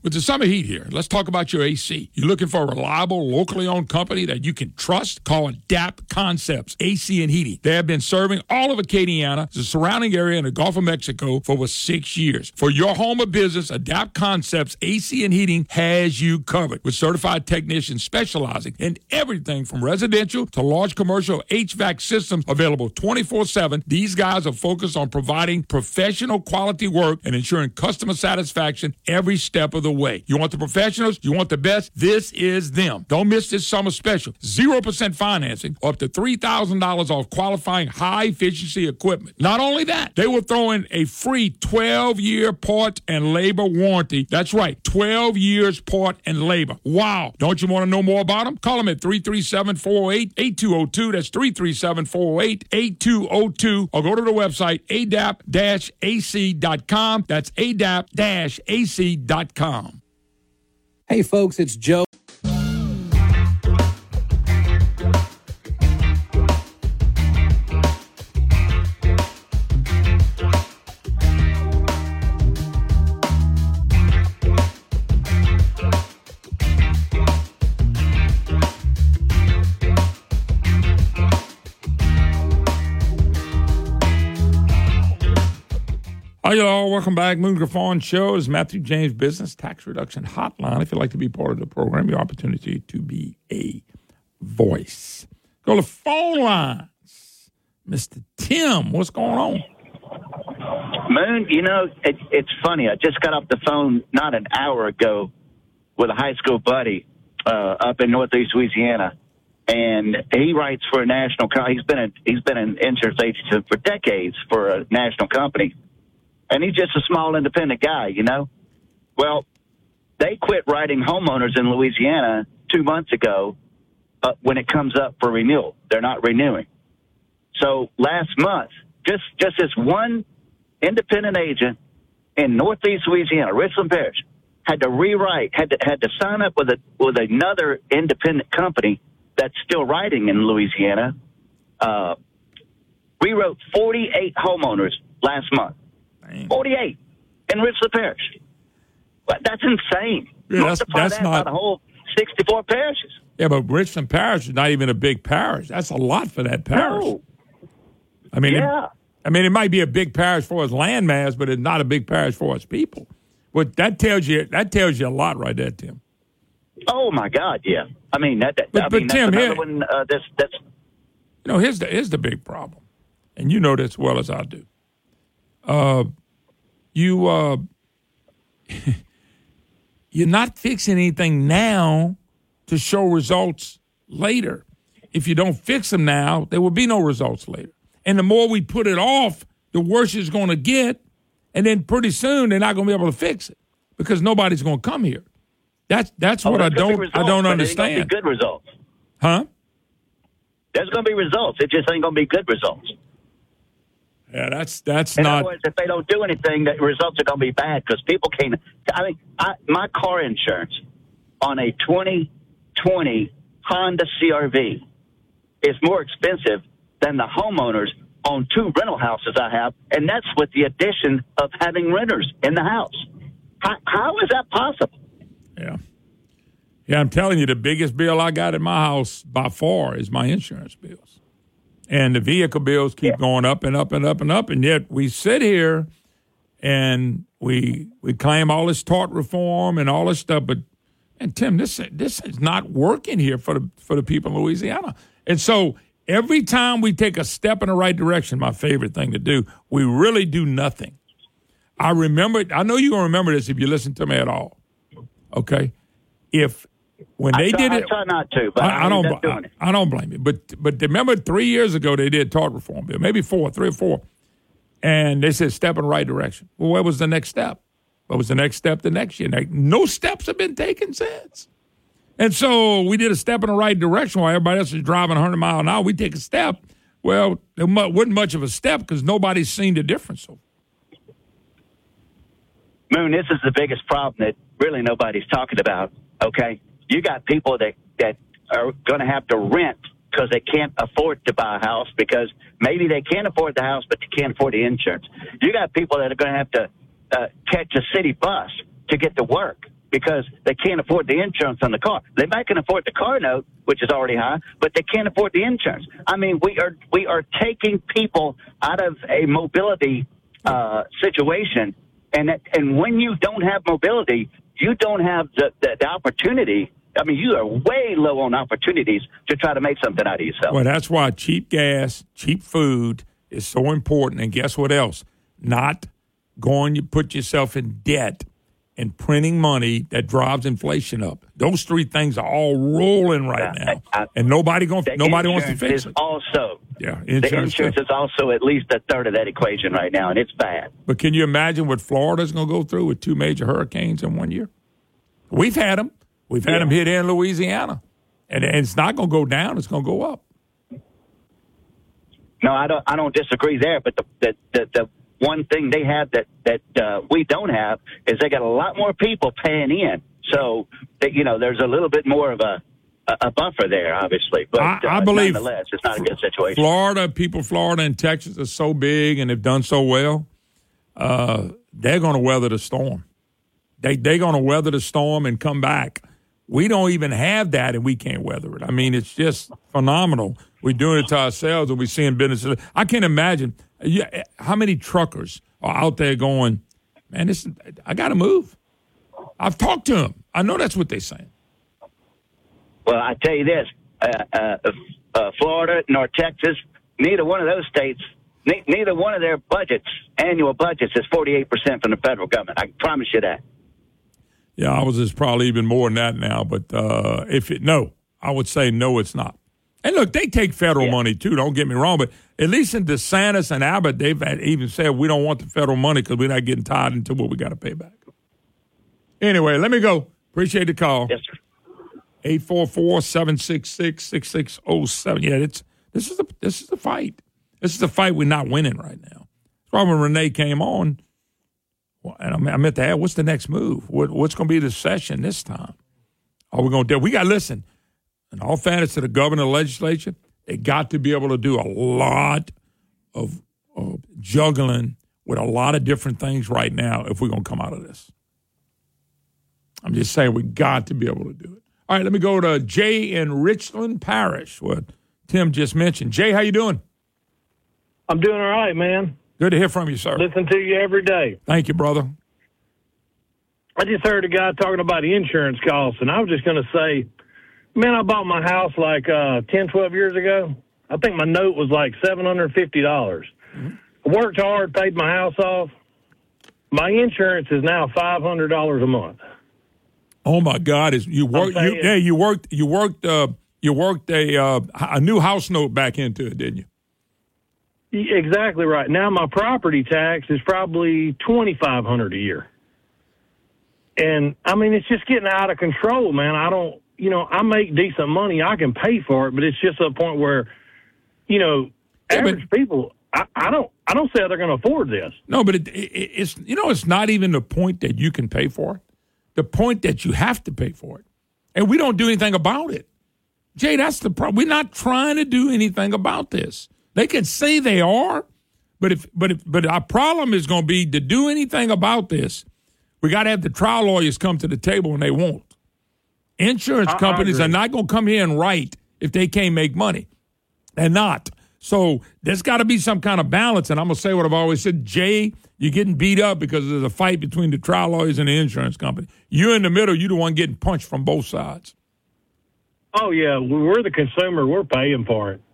With the summer heat here, let's talk about your AC. You're looking for a reliable, locally owned company that you can trust? Call Adapt Concepts AC and Heating. They have been serving all of Acadiana, the surrounding area, and the Gulf of Mexico for over 6 years. For your home or business, Adapt Concepts AC and Heating has you covered with certified technicians specializing in everything from residential to large commercial HVAC systems available 24/7. These guys are focused on providing professional quality work and ensuring customer satisfaction every step of the way. You want the professionals? You want the best? This is them. Don't miss this summer special. 0% financing, up to $3,000 off qualifying high-efficiency equipment. Not only that, they will throw in a free 12-year part and labor warranty. That's right, 12 years part and labor. Wow. Don't you want to know more about them? Call them at 337-408-8202. That's 337-408-8202. Or go to the website, adapt-ac.com. That's adapt-ac.com. Hey, folks, it's Joe. Hi, y'all. Welcome back. Moon Griffon Show is Matthew James Business Tax Reduction Hotline. If you'd like to be part of the program, your opportunity to be a voice. Go to phone lines. Mr. Tim, what's going on? Moon, you know, it's funny. I just got off the phone not an hour ago with a high school buddy up in Northeast Louisiana, and he writes for a national company. He's been an insurance agent for decades for a national company. And he's just a small independent guy, you know. Well, they quit writing homeowners in Louisiana 2 months ago when it comes up for renewal. They're not renewing. So last month, just this one independent agent in Northeast Louisiana, Richland Parish, had to rewrite, had to sign up with another independent company that's still writing in Louisiana. Rewrote 48 homeowners last month. 48 in Richland Parish. That's insane. Yeah, Multiply that by the whole 64 parishes. Yeah, but Richland Parish is not even a big parish. That's a lot for that parish. No. I mean, yeah. It might be a big parish for its landmass, but it's not a big parish for its people. But that tells you a lot right there, Tim. Oh my God, yeah. I mean But that's Tim, another here, one. That's you know, here's the big problem, and you know this as well as I do. You're not fixing anything now to show results later. If you don't fix them now, there will be no results later. And the more we put it off, the worse it's going to get. And then pretty soon they're not going to be able to fix it because nobody's going to come here. That's what I don't understand. There's going to be good results. Huh? There's going to be results. It just ain't going to be good results. Yeah, that's in not. other words, if they don't do anything, the results are going to be bad because people can't. I mean, my car insurance on a 2020 Honda CR-V is more expensive than the homeowners on 2 rental houses I have, and that's with the addition of having renters in the house. How is that possible? Yeah, I'm telling you, the biggest bill I got in my house by far is my insurance bills. And the vehicle bills keep going up and up and up and up, and yet we sit here and we claim all this tort reform and all this stuff. But and Tim, this is not working here for the people in Louisiana. And so every time we take a step in the right direction, my favorite thing to do, we really do nothing. I know you're gonna remember this if you listen to me at all. Okay, I try not to, but I don't blame you. But remember 3 years ago they did tort reform bill, maybe 3 or 4, and they said step in the right direction. Well, what was the next step? What was the next step the next year? No steps have been taken since. And so we did a step in the right direction while everybody else is driving 100 miles an hour. We take a step. Well, there wasn't much of a step because nobody's seen the difference. So, Moon, this is the biggest problem that really nobody's talking about. Okay. You got people that are going to have to rent because they can't afford to buy a house because maybe they can afford the house, but they can't afford the insurance. You got people that are going to have to catch a city bus to get to work because they can't afford the insurance on the car. They might can afford the car note, which is already high, but they can't afford the insurance. I mean, we are taking people out of a mobility situation, and when you don't have mobility, you don't have the opportunity. I mean, you are way low on opportunities to try to make something out of yourself. Well, that's why cheap gas, cheap food is so important. And guess what else? Not going to put yourself in debt and printing money that drives inflation up. Those three things are all rolling right now, and nobody wants to fix it. The insurance is also at least a third of that equation right now, and it's bad. But can you imagine what Florida's going to go through with 2 major hurricanes in 1 year? We've had them. We've had them hit in Louisiana, and it's not going to go down. It's going to go up. No, I don't disagree there, but the one thing they have that we don't have is they got a lot more people paying in. So, there's a little bit more of a buffer there, obviously. But I believe nonetheless, it's not a good situation. Florida and Texas are so big and have done so well. They're going to weather the storm. They're going to weather the storm and come back. We don't even have that, and we can't weather it. I mean, it's just phenomenal. We're doing it to ourselves, and we're seeing businesses. I can't imagine how many truckers are out there going, man, I got to move. I've talked to them. I know that's what they're saying. Well, I tell you this, Florida nor Texas, neither one of those states, neither one of their annual budgets is 48% from the federal government. I promise you that. Yeah, ours is probably even more than that now. But I would say no, it's not. And look, they take federal money too. Don't get me wrong, but at least in DeSantis and Abbott, they've even said we don't want the federal money because we're not getting tied into what we got to pay back. Anyway, let me go. Appreciate the call. Yes, sir. 844-766-6607. Yeah, this is the fight. This is the fight we're not winning right now. That's why when Renee came on. And I meant to ask, what's the next move? What's going to be the session this time? Are we going to do? We got to listen. In all fairness to the governor and the legislature, they got to be able to do a lot of juggling with a lot of different things right now if we're going to come out of this. I'm just saying we got to be able to do it. All right, let me go to Jay in Richland Parish, what Tim just mentioned. Jay, how you doing? I'm doing all right, man. Good to hear from you, sir. Listen to you every day. Thank you, brother. I just heard a guy talking about the insurance costs, and I was just going to say, man, I bought my house like 10, 12 years ago. I think my note was like $750. Mm-hmm. I worked hard, paid my house off. My insurance is now $500 a month. Oh my God! You worked a new house note back into it, didn't you? Exactly right. Now my property tax is probably $2,500 a year. And I mean, it's just getting out of control, man. I make decent money. I can pay for it, but it's just a point where, average people, I don't say they're going to afford this. No, but it's not even the point that you can pay for it. The point that you have to pay for it. And we don't do anything about it. Jay, that's the problem. We're not trying to do anything about this. They can say they are, but our problem is going to be to do anything about this. We got to have the trial lawyers come to the table, and they won't. Insurance companies are not going to come here and write if they can't make money. They're not. So there's got to be some kind of balance. And I'm going to say what I've always said, Jay, you're getting beat up because there's a fight between the trial lawyers and the insurance company. You're in the middle. You're the one getting punched from both sides. Oh, yeah. We're the consumer. We're paying for it.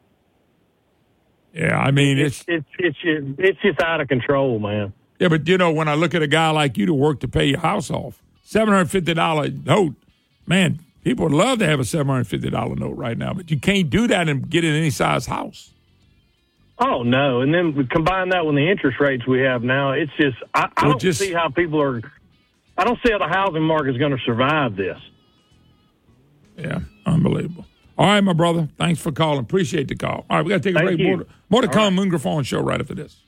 Yeah, I mean, it's just out of control, man. Yeah, but, when I look at a guy like you to work to pay your house off, $750 note, man, people would love to have a $750 note right now, but you can't do that and get in any size house. Oh, no. And then we combine that with the interest rates we have now. It's just, I don't see how I don't see how the housing market is going to survive this. Yeah, unbelievable. All right, my brother. Thanks for calling. Appreciate the call. All right, we got to take a break. More to come. Moon Griffon Show right after this.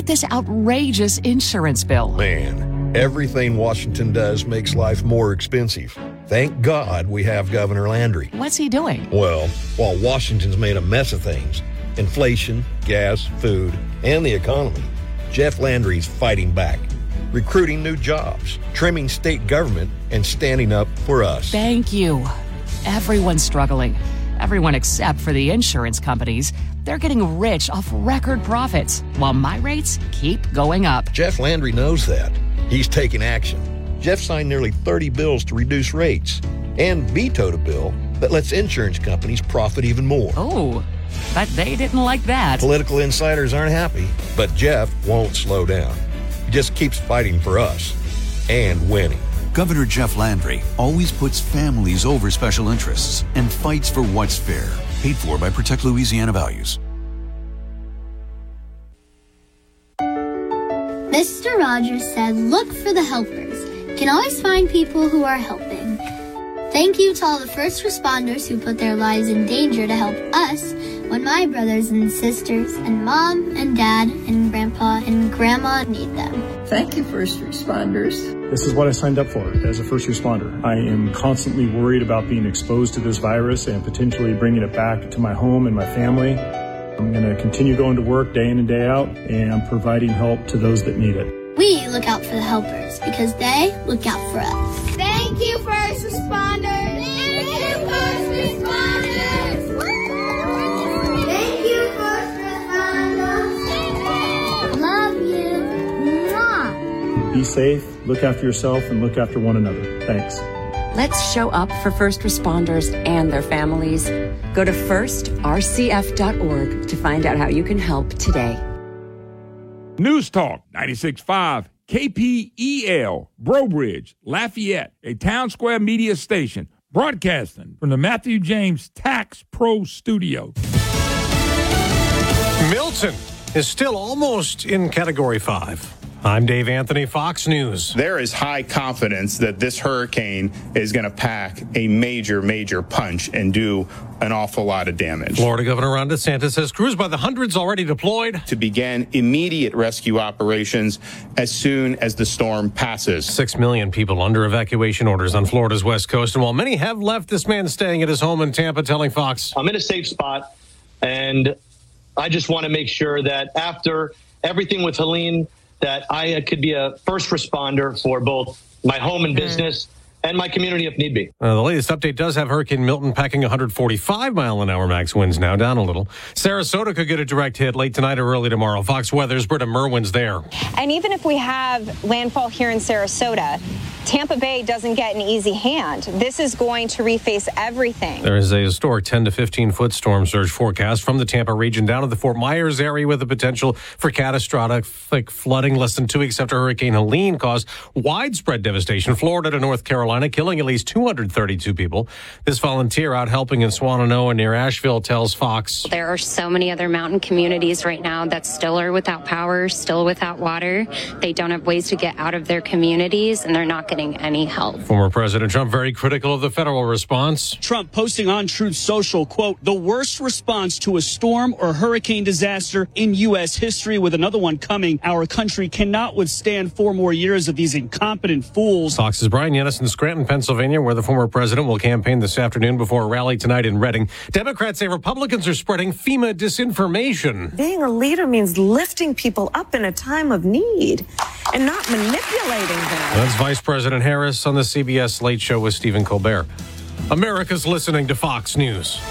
this outrageous insurance bill. Man, everything Washington does makes life more expensive. Thank God we have Governor Landry. What's he doing? Well, while Washington's made a mess of things, inflation, gas, food, and the economy, Jeff Landry's fighting back, recruiting new jobs, trimming state government, and standing up for us. Thank you. Everyone's struggling. Everyone except for the insurance companies. They're getting rich off record profits, while my rates keep going up. Jeff Landry knows that. He's taking action. Jeff signed nearly 30 bills to reduce rates and vetoed a bill that lets insurance companies profit even more. Oh, but they didn't like that. Political insiders aren't happy, but Jeff won't slow down. He just keeps fighting for us and winning. Governor Jeff Landry always puts families over special interests and fights for what's fair. Paid for by Protect Louisiana Values. Mr. Rogers said, look for the helpers. You can always find people who are helping. Thank you to all the first responders who put their lives in danger to help us when my brothers and sisters and mom and dad and grandpa and grandma need them. Thank you, first responders. This is what I signed up for as a first responder. I am constantly worried about being exposed to this virus and potentially bringing it back to my home and my family. I'm going to continue going to work day in and day out and providing help to those that need it. We look out for the helpers because they look out for us. Thank you, first responders. Thank you, first responders. Thank you, first responders. Love you. Mwah. Be safe, look after yourself, and look after one another. Thanks. Let's show up for first responders and their families. Go to firstrcf.org to find out how you can help today. News Talk 96.5 KPEL, Brobridge, Lafayette, a Town Square media station, broadcasting from the Matthew James Tax Pro Studio. Milton is still almost in Category 5. I'm Dave Anthony, Fox News. There is high confidence that this hurricane is going to pack a major, major punch and do an awful lot of damage. Florida Governor Ron DeSantis says crews by the hundreds already deployed to begin immediate rescue operations as soon as the storm passes. 6 million people under evacuation orders on Florida's west coast. And while many have left, this man staying at his home in Tampa telling Fox, I'm in a safe spot, and I just want to make sure that after everything with Helene, that I could be a first responder for both my home and business and my community if need be. The latest update does have Hurricane Milton packing 145-mile-an-hour max winds now, down a little. Sarasota could get a direct hit late tonight or early tomorrow. Fox Weather's Britta Merwin's there. And even if we have landfall here in Sarasota, Tampa Bay doesn't get an easy hand. This is going to reface everything. There is a historic 10 to 15-foot storm surge forecast from the Tampa region down to the Fort Myers area with the potential for catastrophic flooding less than 2 weeks after Hurricane Helene caused widespread devastation. Florida to North Carolina, killing at least 232 people. This volunteer out helping in Swannanoa near Asheville tells Fox. There are so many other mountain communities right now that still are without power, still without water. They don't have ways to get out of their communities, and they're not getting any help. Former President Trump very critical of the federal response. Trump posting on Truth Social, quote, the worst response to a storm or hurricane disaster in U.S. history, with another one coming. Our country cannot withstand 4 more years of these incompetent fools. Fox's Brian Yennis in Scranton, Pennsylvania, where the former president will campaign this afternoon before a rally tonight in Reading. Democrats say Republicans are spreading FEMA disinformation. Being a leader means lifting people up in a time of need and not manipulating them. That's Vice President Harris on the CBS Late Show with Stephen Colbert. America's listening to Fox News.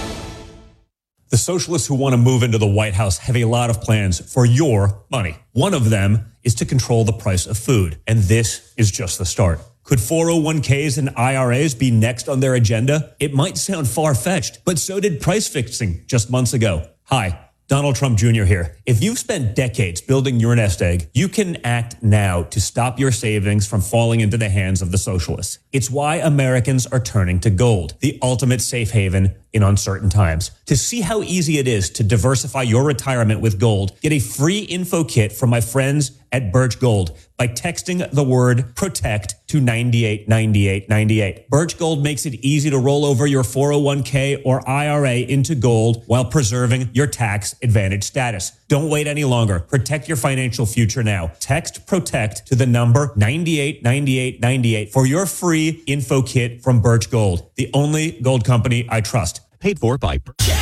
The socialists who want to move into the White House have a lot of plans for your money. One of them is to control the price of food, and this is just the start. Could 401ks and IRAs be next on their agenda? It might sound far-fetched, but so did price fixing just months ago. Hi, Donald Trump Jr. here. If you've spent decades building your nest egg, you can act now to stop your savings from falling into the hands of the socialists. It's why Americans are turning to gold, the ultimate safe haven in uncertain times. To see how easy it is to diversify your retirement with gold, get a free info kit from my friends at Birch Gold by texting the word PROTECT to 989898. Birch Gold makes it easy to roll over your 401k or IRA into gold while preserving your tax advantage status. Don't wait any longer. Protect your financial future now. Text PROTECT to the number 989898 for your free info kit from Birch Gold, the only gold company I trust. Paid for by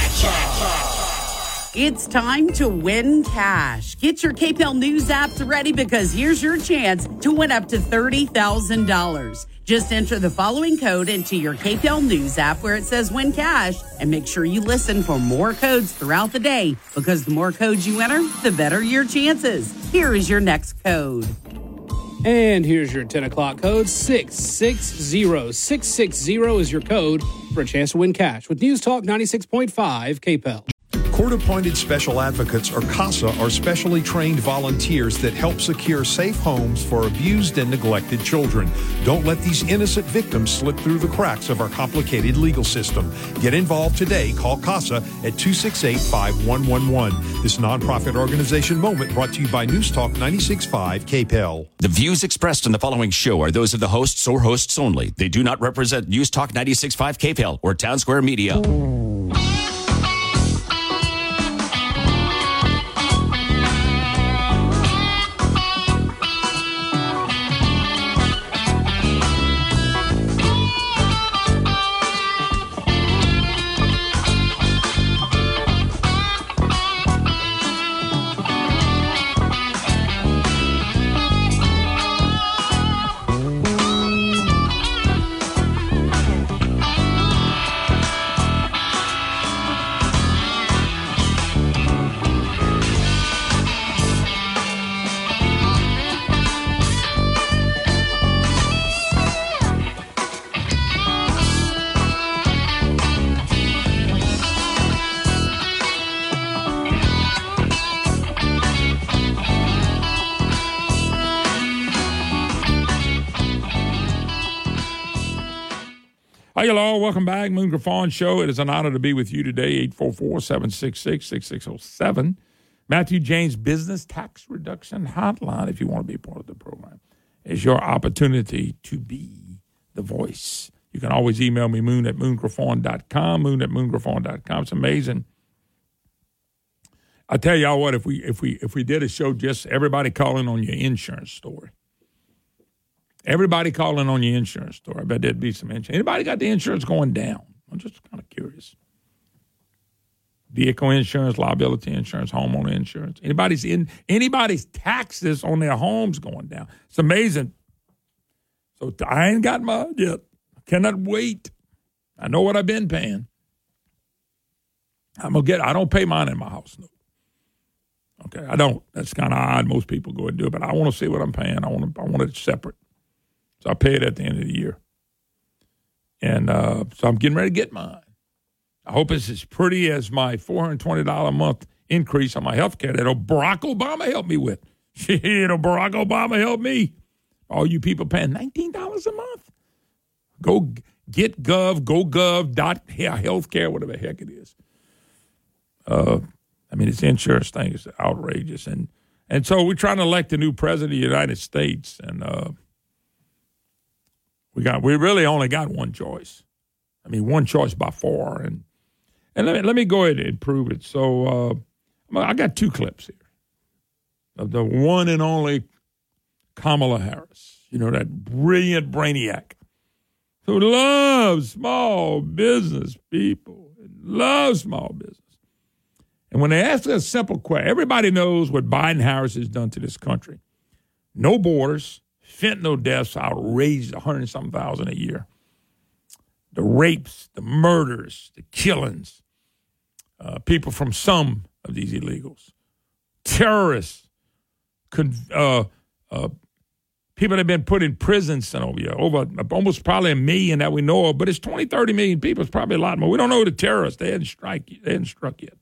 It's time to win cash. Get your KPEL News apps ready because here's your chance to win up to $30,000. Just enter the following code into your KPEL News app where it says win cash, and make sure you listen for more codes throughout the day because the more codes you enter, the better your chances. Here is your next code. And here's your 10 o'clock code, 660. 660 is your code for a chance to win cash with News Talk 96.5 KPEL. Court-appointed special advocates, or CASA, are specially trained volunteers that help secure safe homes for abused and neglected children. Don't let these innocent victims slip through the cracks of our complicated legal system. Get involved today. Call CASA at 268-5111. This nonprofit organization moment brought to you by News Talk 96.5 KPEL. The views expressed in the following show are those of the hosts or hosts only. They do not represent News Talk 96.5 KPEL or Town Square Media. Hi, hello. Welcome back. Moon Griffon Show. It is an honor to be with you today. 844-766-6607. Matthew James Business Tax Reduction Hotline, if you want to be a part of the program, is your opportunity to be the voice. You can always email me, moon@moongriffon.com, moon@moongriffon.com. It's amazing. I tell y'all what, if we did a show just everybody calling on your insurance story. Everybody calling on your insurance story. I bet there'd be some insurance. Anybody got the insurance going down? I'm just kind of curious. Vehicle insurance, liability insurance, homeowner insurance. Anybody's taxes on their homes going down. It's amazing. So I ain't got mine yet. I cannot wait. I know what I've been paying. I don't pay mine in my house. No. Okay, I don't. That's kind of odd. Most people go and do it, but I want to see what I'm paying. I want it separate. So I pay it at the end of the year. And so I'm getting ready to get mine. I hope it's as pretty as my $420 a month increase on my health care that Barack Obama helped me with. Barack Obama helped me. All you people paying $19 a month. Go get gov.healthcare, whatever the heck it is. This insurance thing is outrageous. And so we're trying to elect a new president of the United States. And we really only got one choice. One choice by far. And let me go ahead and prove it. So I got two clips here of the one and only Kamala Harris. That brilliant brainiac who loves small business people, loves small business. And when they ask a simple question, everybody knows what Biden-Harris has done to this country. No borders, fentanyl deaths outrageous, 100-something thousand a year. The rapes, the murders, the killings, people from some of these illegals, terrorists, people that have been put in prison over almost probably 1 million that we know of, but it's 20, 30 million people. It's probably a lot more. We don't know the terrorists. They hadn't struck yet.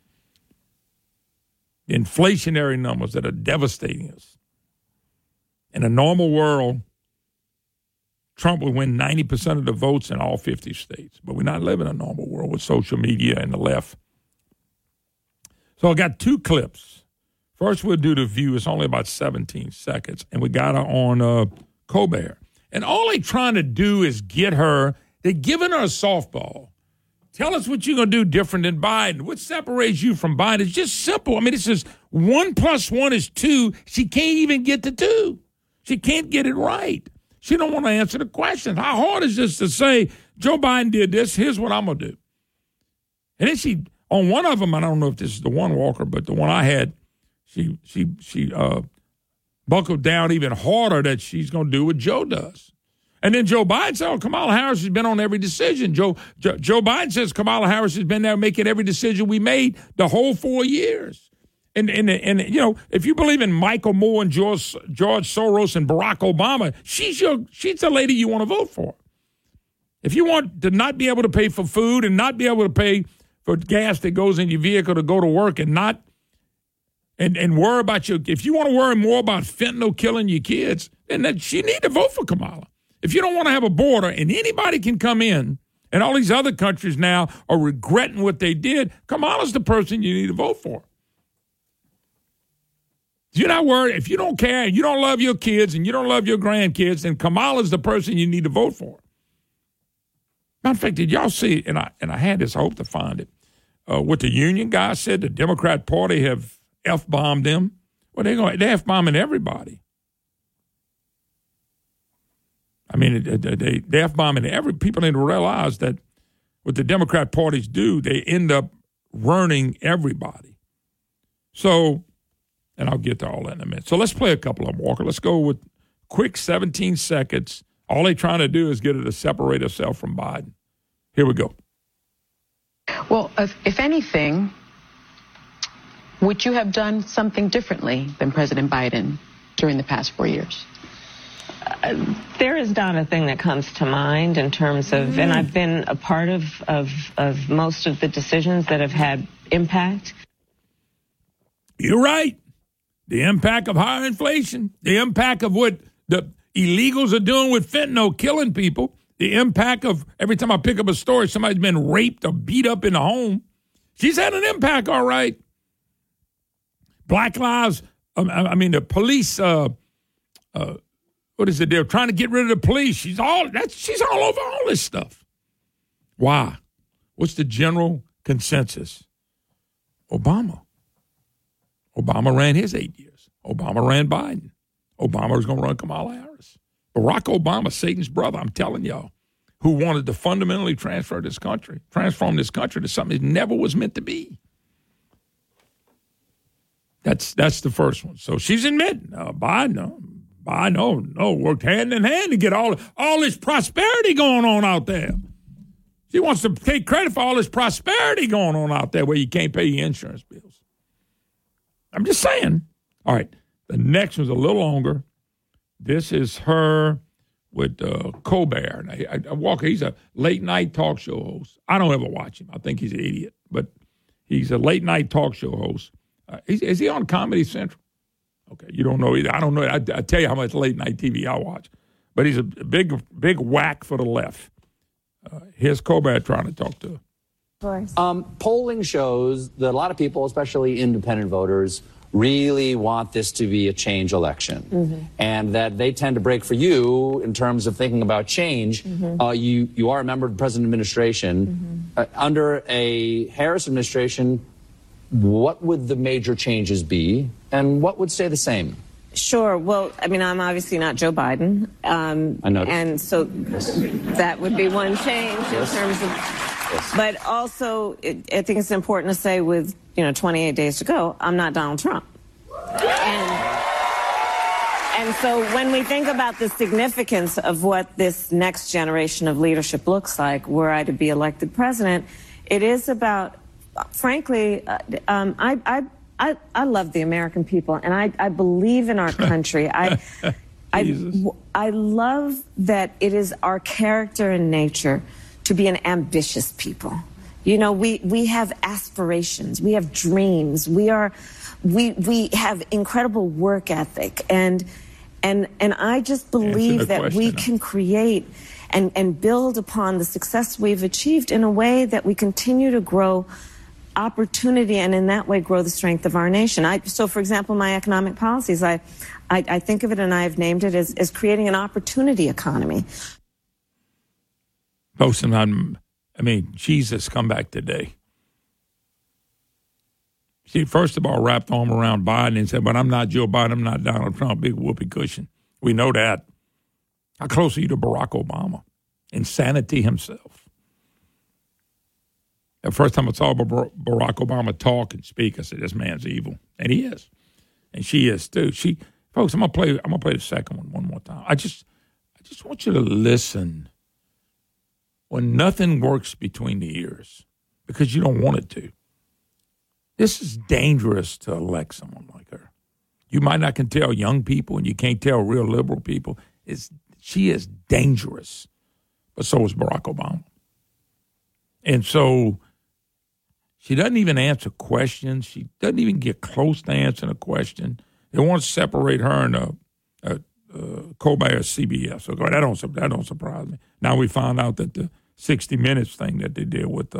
The inflationary numbers that are devastating us. In a normal world, Trump would win 90% of the votes in all 50 states. But we're not living in a normal world with social media and the left. So I got 2 clips. First, we'll do The View. It's only about 17 seconds. And we got her on Colbert. And all they're trying to do is get her, they're giving her a softball. Tell us what you're going to do different than Biden. What separates you from Biden? It's just simple. I mean, it's just 1 + 1 is 2. She can't even get to 2. She can't get it right. She don't want to answer the question. How hard is this to say, Joe Biden did this, here's what I'm going to do? And then she, on one of them, I don't know if this is the one, Walker, but the one I had, she buckled down even harder that she's going to do what Joe does. And then Joe Biden said, oh, Kamala Harris has been on every decision. Joe Biden says Kamala Harris has been there making every decision we made the whole 4 years. And you know, if you believe in Michael Moore and George Soros and Barack Obama, she's the lady you want to vote for. If you want to not be able to pay for food and not be able to pay for gas that goes in your vehicle to go to work and not and worry about if you want to worry more about fentanyl killing your kids, then you need to vote for Kamala. If you don't want to have a border and anybody can come in, and all these other countries now are regretting what they did, Kamala's the person you need to vote for. If you're not worried, if you don't care, and you don't love your kids and you don't love your grandkids, then Kamala's the person you need to vote for. Matter of fact, did y'all see, and I had this, I hope to find it, what the union guy said, the Democrat Party have F-bombed them? Well, they're F-bombing everybody. I mean, they F-bombing people need to realize that what the Democrat parties do, they end up ruining everybody. So, and I'll get to all that in a minute. So let's play a couple of them, Walker. Let's go with quick 17 seconds. All they're trying to do is get her to separate herself from Biden. Here we go. Well, if anything, would you have done something differently than President Biden during the past 4 years? There is not a thing that comes to mind in terms of, and I've been a part of most of the decisions that have had impact. You're right. The impact of higher inflation, the impact of what the illegals are doing with fentanyl, killing people, the impact of every time I pick up a story, somebody's been raped or beat up in the home. She's had an impact, all right. Black Lives, the police, what is it? They're trying to get rid of the police. She's all over all this stuff. Why? What's the general consensus? Obama. Obama ran his 8 years. Obama ran Biden. Obama was going to run Kamala Harris. Barack Obama, Satan's brother, I'm telling y'all, who wanted to fundamentally transform this country to something it never was meant to be. That's the first one. So she's admitting, Biden worked hand in hand to get all this prosperity going on out there. She wants to take credit for all this prosperity going on out there where you can't pay your insurance bills. I'm just saying. All right, the next one's a little longer. This is her with Colbert. Walker, he's a late-night talk show host. I don't ever watch him. I think he's an idiot. But he's a late-night talk show host. Is he on Comedy Central? Okay, you don't know either. I don't know. I tell you how much late-night TV I watch. But he's a big whack for the left. Here's Colbert trying to talk to her. Polling shows that a lot of people, especially independent voters, really want this to be a change election, and that they tend to break for you in terms of thinking about change. You are a member of the President administration. Under a Harris administration, what would the major changes be, and what would stay the same? Sure. Well, I mean, I'm obviously not Joe Biden. I noticed. And so that would be one change in terms of, but also I think it's important to say with, 28 days to go, I'm not Donald Trump. And so when we think about the significance of what this next generation of leadership looks like, were I to be elected president, it is about, frankly, I love the American people, and I believe in our country. I love that it is our character and nature to be an ambitious people. We have aspirations, we have dreams, we have incredible work ethic, and And I just believe that we can create and build upon the success we've achieved in a way that we continue to grow opportunity and in that way grow the strength of our nation. So, for example, my economic policies, I think of it and I've named it as creating an opportunity economy. Folks, Jesus come back today. She, first of all, wrapped arm around Biden and said, but I'm not Joe Biden, I'm not Donald Trump, big whoopee cushion. We know that. How close are you to Barack Obama? Insanity himself. The first time I saw Barack Obama talk and speak, I said, this man's evil. And he is. And she is, too. Folks, I'm gonna play the second one more time. I just want you to listen when nothing works between the ears because you don't want it to. This is dangerous to elect someone like her. You might not can tell young people, and you can't tell real liberal people. She is dangerous, but so is Barack Obama. And so she doesn't even answer questions. She doesn't even get close to answering a question. They want to separate her and Colbert or CBS. Okay, that don't surprise me. Now we found out that the 60 Minutes thing that they did with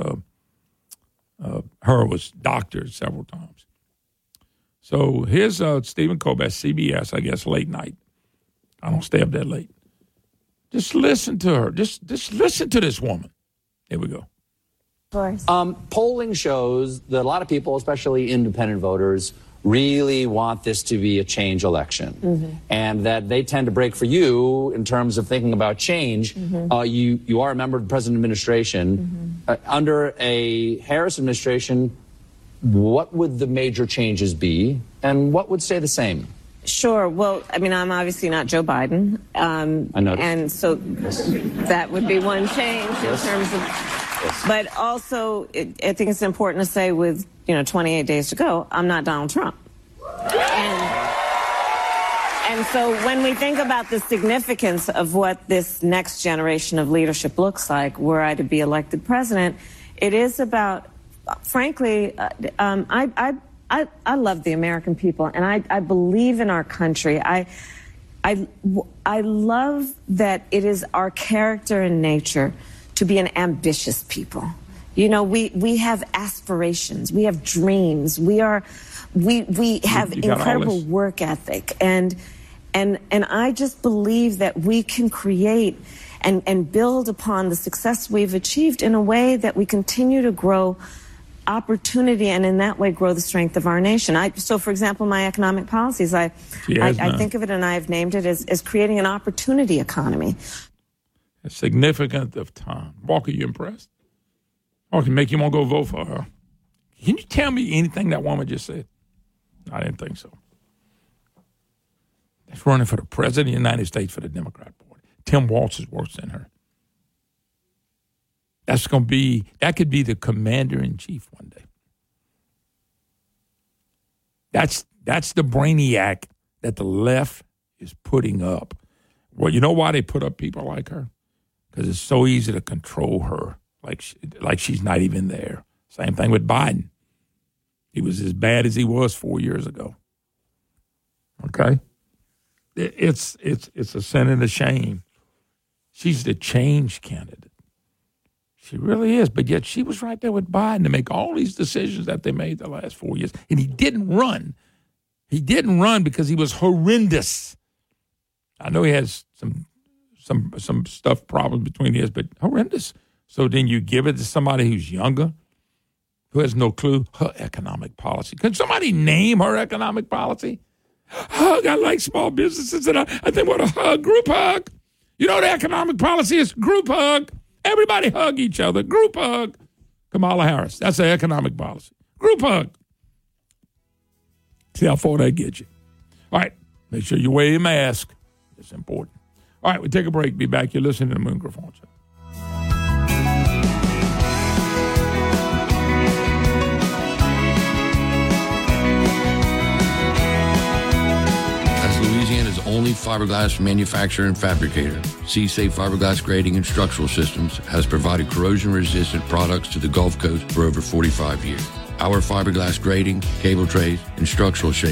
her was doctored several times. So here's Stephen Colbert, CBS, I guess, late night. I don't stay up that late. Just listen to her. Just listen to this woman. Here we go. Polling shows that a lot of people, especially independent voters, really want this to be a change election, and that they tend to break for you in terms of thinking about change. You are a member of the President administration. Under a Harris administration, what would the major changes be, and what would stay the same? Sure. Well, I'm obviously not Joe Biden. I noticed. And so that would be one change in terms of... Yes. But also, I think it's important to say with, 28 days to go, I'm not Donald Trump. And so when we think about the significance of what this next generation of leadership looks like, were I to be elected president, it is about, frankly, I love the American people, and I believe in our country. I love that it is our character and nature to be an ambitious people. We have aspirations, we have dreams, we have incredible work ethic, and I just believe that we can create and build upon the success we've achieved in a way that we continue to grow opportunity and in that way grow the strength of our nation. So, for example, my economic policies, I think of it and I've named it as creating an opportunity economy. Significant of time. Walker, you impressed? Walker, make you want to go vote for her. Can you tell me anything that woman just said? I didn't think so. That's running for the president of the United States for the Democrat Party. Tim Walz is worse than her. That could be the commander-in-chief one day. That's the brainiac that the left is putting up. Well, you know why they put up people like her? Because it's so easy to control her, like she's not even there. Same thing with Biden. He was as bad as he was 4 years ago. Okay? It's a sin and a shame. She's the change candidate. She really is. But yet she was right there with Biden to make all these decisions that they made the last 4 years. And he didn't run. He didn't run because he was horrendous. I know he has some stuff problems between his, but horrendous. So then you give it to somebody who's younger, who has no clue, her economic policy. Can somebody name her economic policy? Hug, I like small businesses, and I think what a hug, group hug. You know what economic policy is? Group hug. Everybody hug each other. Group hug. Kamala Harris, that's her economic policy. Group hug. See how far that gets you. All right, make sure you wear your mask. It's important. All right, we take a break. Be back. You're listening to the Moon Griffon Show. As Louisiana's only fiberglass manufacturer and fabricator, C-Safe Fiberglass Grading and Structural Systems has provided corrosion-resistant products to the Gulf Coast for over 45 years. Our fiberglass grading, cable trays, and structural shapes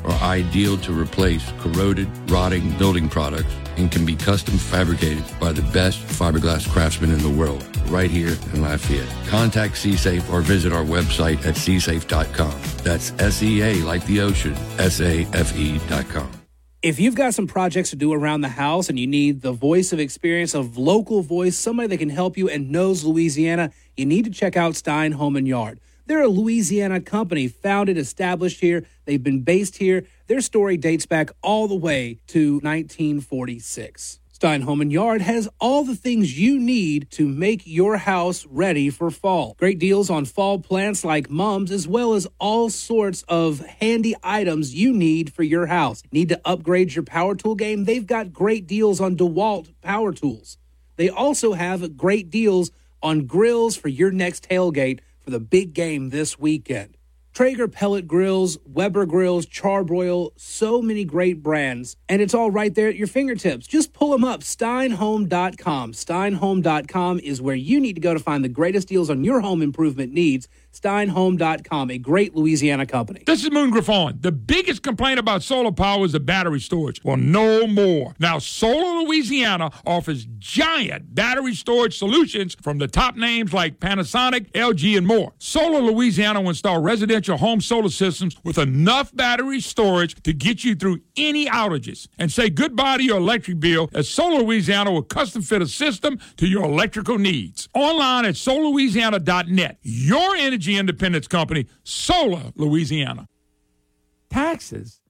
are ideal to replace corroded, rotting building products and can be custom fabricated by the best fiberglass craftsmen in the world, right here in Lafayette. Contact SeaSafe or visit our website at seasafe.com. That's SEA like the ocean, SAFE.com. If you've got some projects to do around the house and you need the voice of experience, of local voice, somebody that can help you and knows Louisiana, you need to check out Stein Home & Yard. They're a Louisiana company, founded, established here. They've been based here. Their story dates back all the way to 1946. Stein Home & Yard has all the things you need to make your house ready for fall. Great deals on fall plants like mums, as well as all sorts of handy items you need for your house. Need to upgrade your power tool game? They've got great deals on DeWalt power tools. They also have great deals on grills for your next tailgate for the big game this weekend. Traeger pellet grills, Weber grills, Charbroil, so many great brands, and it's all right there at your fingertips. Just pull them up, steinhome.com. Steinhome.com is where you need to go to find the greatest deals on your home improvement needs. Steinhome.com, a great Louisiana company. This is Moon Griffon. The biggest complaint about solar power is the battery storage. Well, no more. Now, Solar Louisiana offers giant battery storage solutions from the top names like Panasonic, LG, and more. Solar Louisiana will install residential home solar systems with enough battery storage to get you through any outages. And say goodbye to your electric bill, as Solar Louisiana will custom fit a system to your electrical needs. Online at solarlouisiana.net. Your energy independence company, Solar Louisiana. Taxes.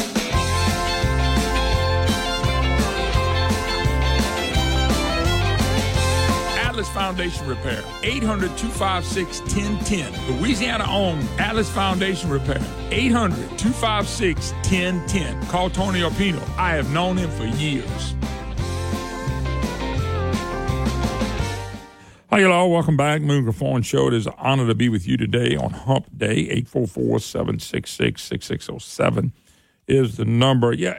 Atlas Foundation Repair, 800-256-1010. Louisiana-owned Atlas Foundation Repair, 800-256-1010. Call Tony Arpino. I have known him for years. Hi, y'all. Welcome back. Moon Griffon Show. It is an honor to be with you today on Hump Day. 844-766-6607 is the number. Yeah,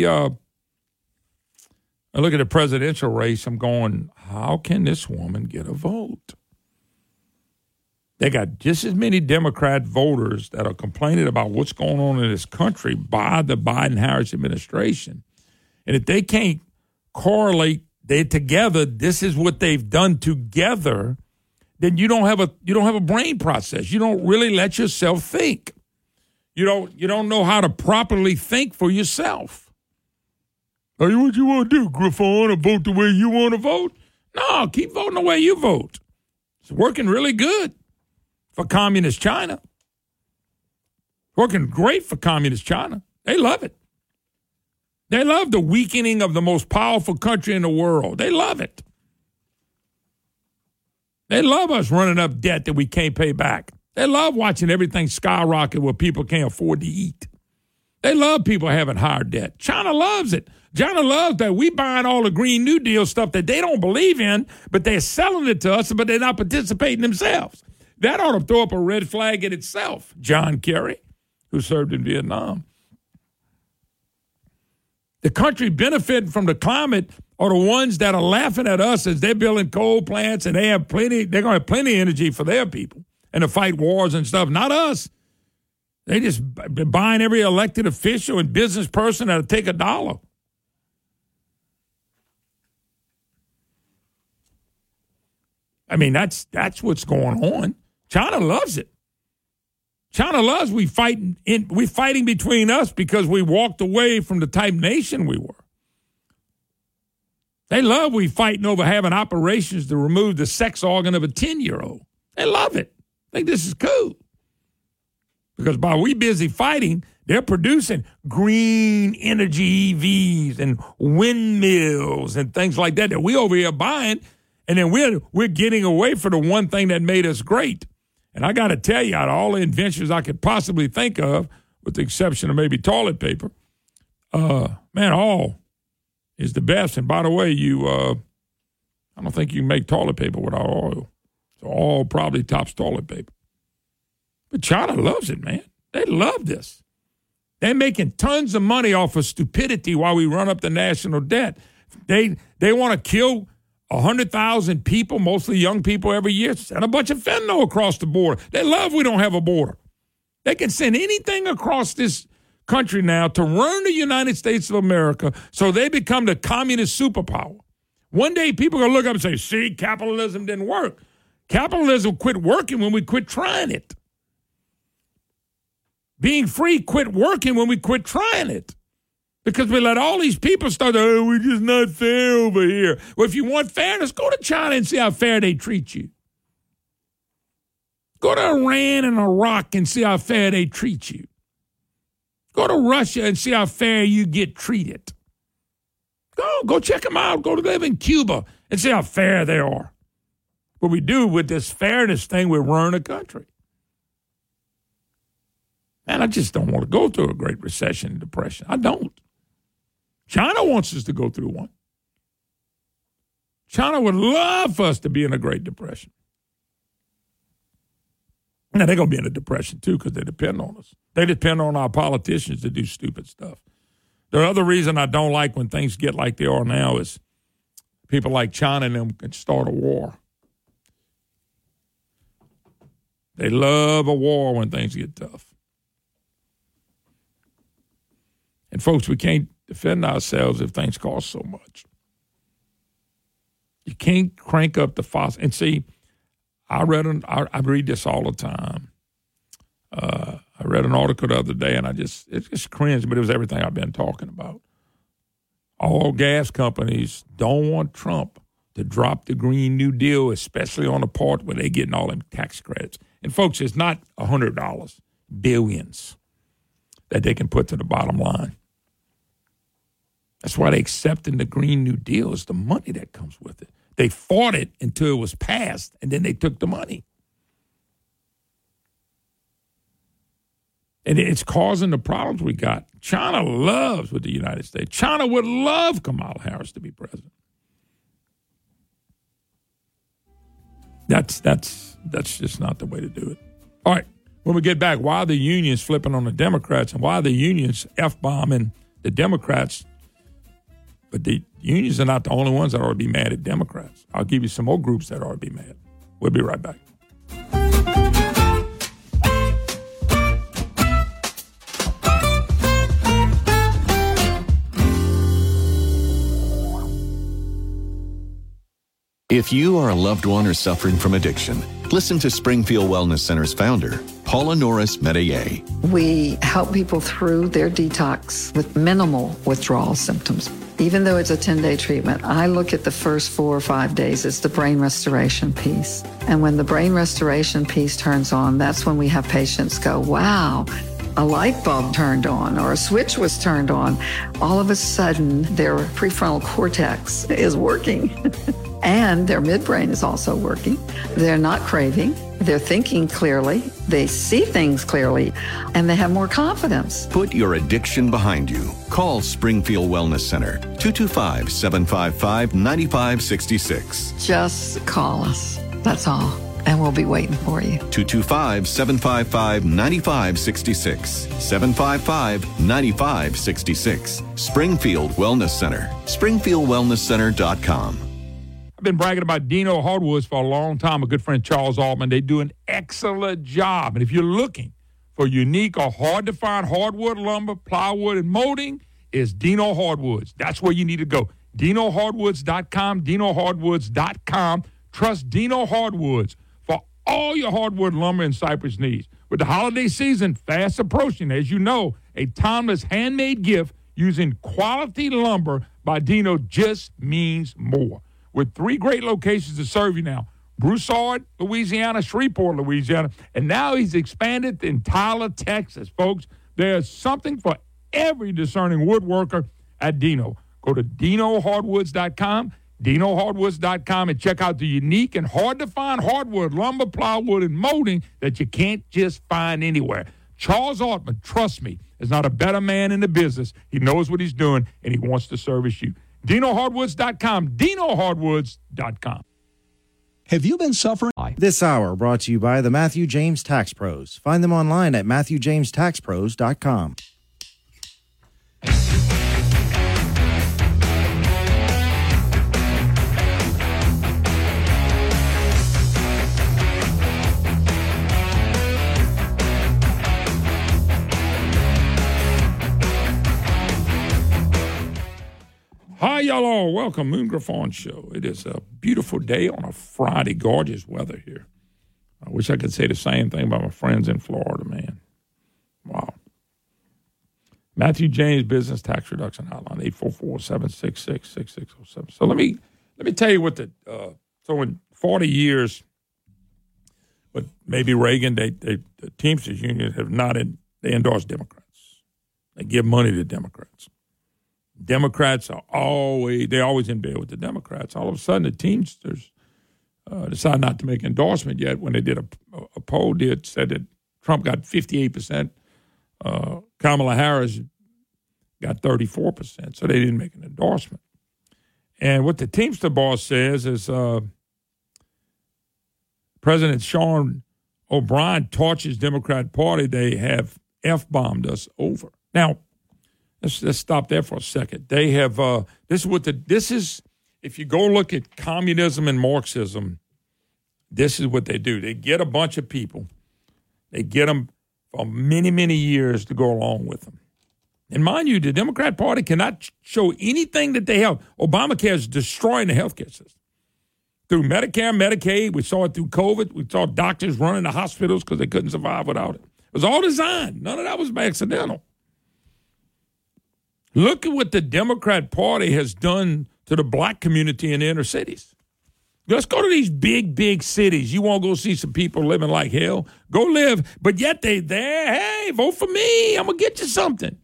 I look at the presidential race. I'm going, how can this woman get a vote? They got just as many Democrat voters that are complaining about what's going on in this country by the Biden-Harris administration. And if they can't correlate together, this is what they've done together, then you don't have a brain process. You don't really let yourself think. You don't know how to properly think for yourself. Are you what you want to do, Griffon, or vote the way you want to vote? No, keep voting the way you vote. It's working really good for Communist China. Working great for Communist China. They love it. They love the weakening of the most powerful country in the world. They love it. They love us running up debt that we can't pay back. They love watching everything skyrocket where people can't afford to eat. They love people having higher debt. China loves it. China loves that we buying all the Green New Deal stuff that they don't believe in, but they're selling it to us, but they're not participating themselves. That ought to throw up a red flag in itself. John Kerry, who served in Vietnam. The country benefiting from the climate are the ones that are laughing at us as they're building coal plants and they're going to have plenty of energy for their people and to fight wars and stuff. Not us. They just buying every elected official and business person that'll take $1. I mean, that's what's going on. China loves it. China loves we fighting between us because we walked away from the type nation we were. They love we fighting over having operations to remove the sex organ of a 10-year-old. They love it. Think this is cool. Because while we busy fighting, they're producing green energy EVs and windmills and things like that we over here buying, and then we're getting away from the one thing that made us great. And I got to tell you, out of all the inventions I could possibly think of, with the exception of maybe toilet paper, all is the best. And by the way, I don't think you can make toilet paper without oil. So all probably tops toilet paper. But China loves it, man. They love this. They're making tons of money off of stupidity while we run up the national debt. They want to kill 100,000 people, mostly young people, every year, send a bunch of fentanyl across the border. They love we don't have a border. They can send anything across this country now to run the United States of America so they become the communist superpower. One day people are going to look up and say, see, capitalism didn't work. Capitalism quit working when we quit trying it. Being free quit working when we quit trying it. Because we let all these people start, oh, we're just not fair over here. Well, if you want fairness, go to China and see how fair they treat you. Go to Iran and Iraq and see how fair they treat you. Go to Russia and see how fair you get treated. Go check them out. Go to live in Cuba and see how fair they are. What we do with this fairness thing, we run a country. And I just don't want to go through a Great Recession and Depression. I don't. China wants us to go through one. China would love for us to be in a Great Depression. Now, they're going to be in a depression, too, because they depend on us. They depend on our politicians to do stupid stuff. The other reason I don't like when things get like they are now is people like China and them can start a war. They love a war when things get tough. And, folks, we can't defend ourselves if things cost so much. You can't crank up the faucet. And see, I read this all the time. I read an article the other day, and it just cringed, but it was everything I've been talking about. All gas companies don't want Trump to drop the Green New Deal, especially on the part where they're getting all them tax credits. And, folks, it's not $100, billions that they can put to the bottom line. That's why they accepting the Green New Deal is the money that comes with it. They fought it until it was passed, and then they took the money. And it's causing the problems we got. China loves with the United States. China would love Kamala Harris to be president. That's just not the way to do it. All right, when we get back, why are the unions flipping on the Democrats and why are the unions F-bombing the Democrats? But the unions are not the only ones that ought to be mad at Democrats. I'll give you some more groups that ought to be mad. We'll be right back. If you are a loved one or suffering from addiction, listen to Springfield Wellness Center's founder, Paula Norris Metayer. We help people through their detox with minimal withdrawal symptoms. Even though it's a 10-day treatment, I look at the first 4 or 5 days as the brain restoration piece. And when the brain restoration piece turns on, that's when we have patients go, wow, a light bulb turned on or a switch was turned on. All of a sudden, their prefrontal cortex is working. And their midbrain is also working. They're not craving. They're thinking clearly. They see things clearly. And they have more confidence. Put your addiction behind you. Call Springfield Wellness Center, 225-755-9566. Just call us. That's all. And we'll be waiting for you. 225-755-9566. 755-9566. Springfield Wellness Center. SpringfieldWellnessCenter.com. I've been bragging about Dino Hardwoods for a long time. A good friend, Charles Altman. They do an excellent job. And if you're looking for unique or hard-to-find hardwood lumber, plywood, and molding, is Dino Hardwoods. That's where you need to go. DinoHardwoods.com, DinoHardwoods.com. Trust Dino Hardwoods for all your hardwood lumber and cypress needs. With the holiday season fast approaching, as you know, a timeless handmade gift using quality lumber by Dino just means more. With 3 great locations to serve you now, Broussard, Louisiana, Shreveport, Louisiana, and now he's expanded in Tyler, Texas. Folks, there's something for every discerning woodworker at Dino. Go to DinoHardwoods.com, DinoHardwoods.com, and check out the unique and hard-to-find hardwood, lumber, plywood, and molding that you can't just find anywhere. Charles Altman, trust me, is not a better man in the business. He knows what he's doing, and he wants to service you. DinoHardwoods.com, DinoHardwoods.com. Have you been suffering? This hour brought to you by the Matthew James Tax Pros. Find them online at MatthewJamesTaxPros.com. y'all all? Welcome, Moon Griffon Show. It is a beautiful day on a Friday. Gorgeous weather here. I wish I could say the same thing about my friends in Florida, man. Wow. Matthew James Business Tax Reduction Hotline, 844-766-6607. So let me tell you what so in 40 years, but maybe Reagan, the Teamsters Union they endorse Democrats. They give money to Democrats. Democrats are always in bed with the Democrats. All of a sudden, the Teamsters decided not to make an endorsement yet when they did a poll said that Trump got 58%. Kamala Harris got 34%, so they didn't make an endorsement. And what the Teamster boss says is President Sean O'Brien torches Democrat Party. They have F-bombed us over. Now, let's stop there for a second. They have this is if you go look at communism and Marxism, this is what they do. They get a bunch of people. They get them for many, many years to go along with them. And mind you, the Democrat Party cannot show anything that they have. Obamacare is destroying the healthcare system. Through Medicare, Medicaid, we saw it through COVID. We saw doctors running the hospitals because they couldn't survive without it. It was all designed. None of that was accidental. Look at what the Democrat Party has done to the black community in the inner cities. Let's go to these big, big cities. You want to go see some people living like hell? Go live. But yet they there. Hey, vote for me. I'm going to get you something.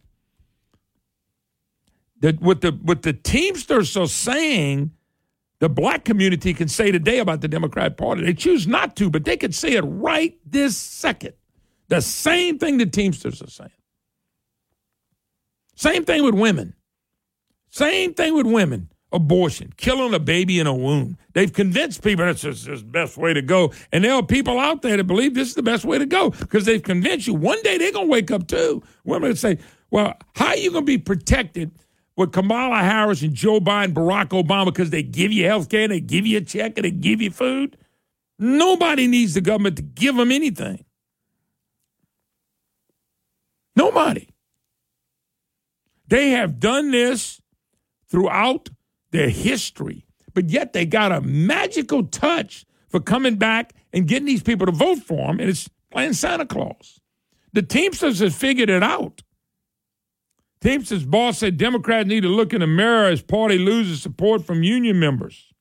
What the Teamsters are saying, the black community can say today about the Democrat Party. They choose not to, but they could say it right this second. The same thing the Teamsters are saying. Same thing with women. Same thing with women. Abortion, killing a baby in a womb. They've convinced people that's just the best way to go. And there are people out there that believe this is the best way to go because they've convinced you. One day they're going to wake up too. Women say, well, how are you going to be protected with Kamala Harris and Joe Biden, Barack Obama, because they give you health care, they give you a check, and they give you food? Nobody needs the government to give them anything. Nobody. They have done this throughout their history, but yet they got a magical touch for coming back and getting these people to vote for them, and it's playing Santa Claus. The Teamsters have figured it out. Teamsters boss said Democrats need to look in the mirror as party loses support from union members.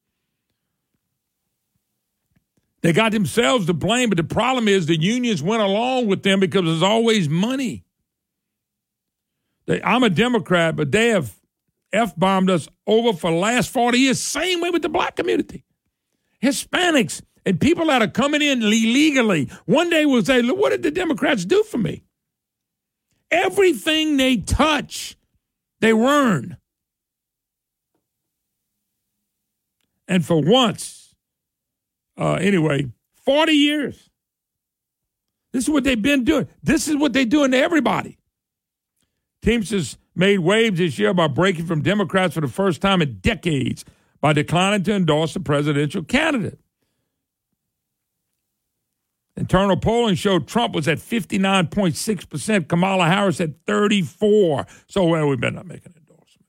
They got themselves to blame, but the problem is the unions went along with them because there's always money. I'm a Democrat, but they have F-bombed us over for the last 40 years. Same way with the black community. Hispanics and people that are coming in illegally. One day we'll say, look, what did the Democrats do for me? Everything they touch, they ruin. And for once, anyway, 40 years. This is what they've been doing. This is what they're doing to everybody. Teamsters made waves this year by breaking from Democrats for the first time in decades by declining to endorse a presidential candidate. Internal polling showed Trump was at 59.6%, Kamala Harris at 34%. So, well, we better not make an endorsement.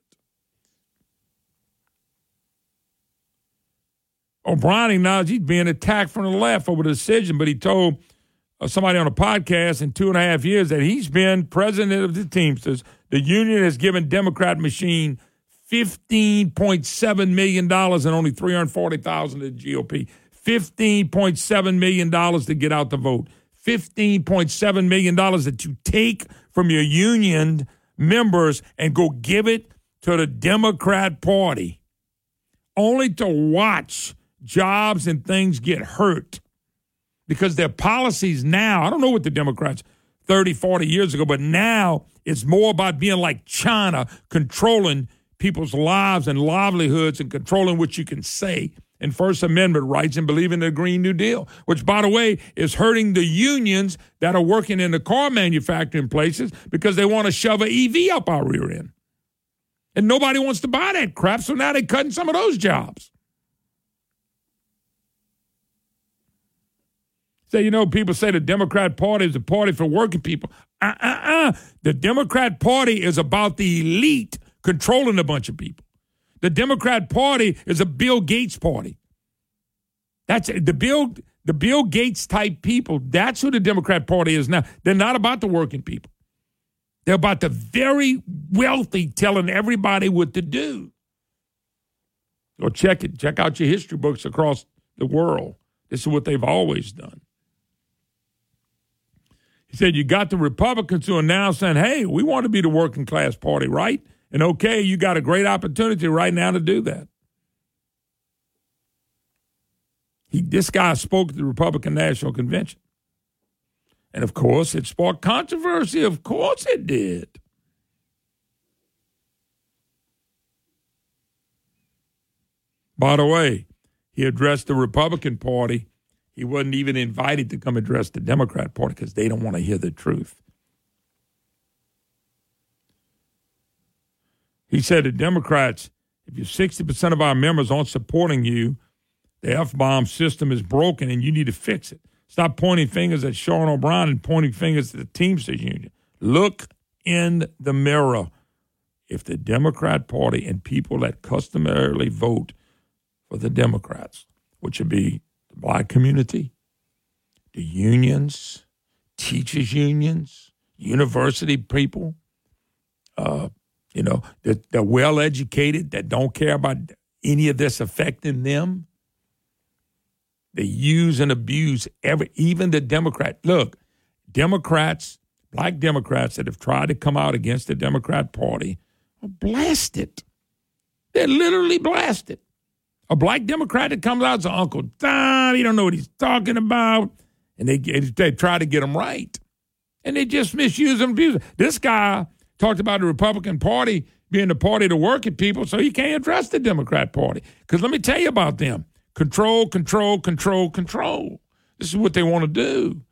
O'Brien acknowledged he's being attacked from the left over the decision, but he told somebody on a podcast in 2.5 years that he's been president of the Teamsters. The union has given Democrat machine $15.7 million and only $340,000 to the GOP. $15.7 million to get out the vote. $15.7 million that you take from your union members and go give it to the Democrat Party, only to watch jobs and things get hurt because their policies now, I don't know what the Democrats 30, 40 years ago, but now it's more about being like China, controlling people's lives and livelihoods and controlling what you can say and First Amendment rights and believe in the Green New Deal, which, by the way, is hurting the unions that are working in the car manufacturing places because they want to shove an EV up our rear end. And nobody wants to buy that crap, so now they're cutting some of those jobs. So, people say the Democrat Party is a party for working people. The Democrat Party is about the elite controlling a bunch of people. The Democrat Party is a Bill Gates party. That's the Bill Gates type people. That's who the Democrat Party is now. They're not about the working people. They're about the very wealthy telling everybody what to do. Go check it. Check out your history books across the world. This is what they've always done. He said, you got the Republicans who are now saying, hey, we want to be the working class party, right? And okay, you got a great opportunity right now to do that. This guy spoke at the Republican National Convention. And, of course, it sparked controversy. Of course it did. By the way, he addressed the Republican Party. He wasn't even invited to come address the Democrat Party because they don't want to hear the truth. He said to Democrats, if you're 60% of our members aren't supporting you, the F-bomb system is broken and you need to fix it. Stop pointing fingers at Sean O'Brien and pointing fingers at the Teamsters Union. Look in the mirror. If the Democrat Party and people that customarily vote for the Democrats, which would be the black community, the unions, teachers unions, university people, they're well-educated, that don't care about any of this affecting them. They use and abuse even the Democrat. Look, Democrats, black Democrats that have tried to come out against the Democrat Party are blasted. They're literally blasted. A black Democrat that comes out and says, Uncle Don, he don't know what he's talking about. And they try to get him right. And they just misuse and abuse him. This guy talked about the Republican Party being the party to working people, so he can't address the Democrat Party. Because let me tell you about them. Control, control, control, control. This is what they want to do.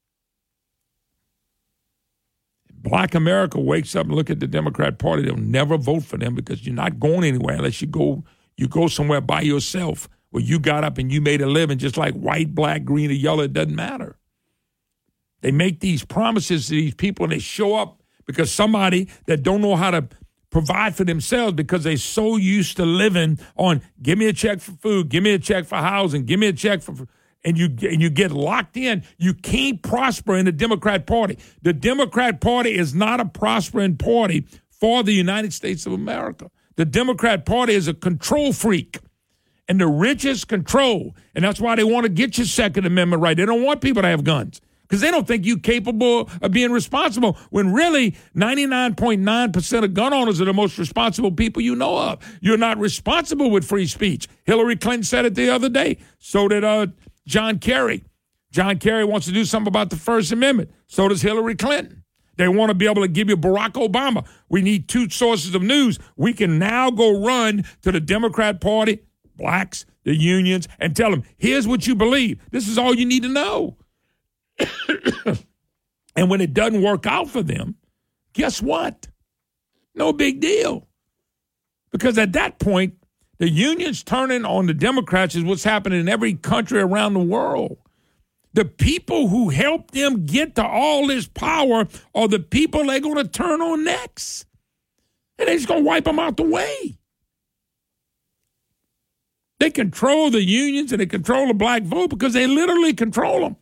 Black America wakes up and look at the Democrat Party. They'll never vote for them because you're not going anywhere unless you go somewhere by yourself where you got up and you made a living, just like white, black, green, or yellow. It doesn't matter. They make these promises to these people and they show up because somebody that don't know how to provide for themselves because they're so used to living on give me a check for food, give me a check for housing, give me a check for and you get locked in. You can't prosper in the Democrat Party. The Democrat Party is not a prospering party for the United States of America. The Democrat Party is a control freak, and the richest control, and that's why they want to get your Second Amendment right. They don't want people to have guns because they don't think you're capable of being responsible when really 99.9% of gun owners are the most responsible people you know of. You're not responsible with free speech. Hillary Clinton said it the other day. So did John Kerry. John Kerry wants to do something about the First Amendment. So does Hillary Clinton. They want to be able to give you Barack Obama. We need two sources of news. We can now go run to the Democrat Party, blacks, the unions, and tell them, here's what you believe. This is all you need to know. And when it doesn't work out for them, guess what? No big deal. Because at that point, the unions turning on the Democrats is what's happening in every country around the world. The people who help them get to all this power are the people they're going to turn on next. And they're just going to wipe them out the way. They control the unions and they control the black vote because they literally control them.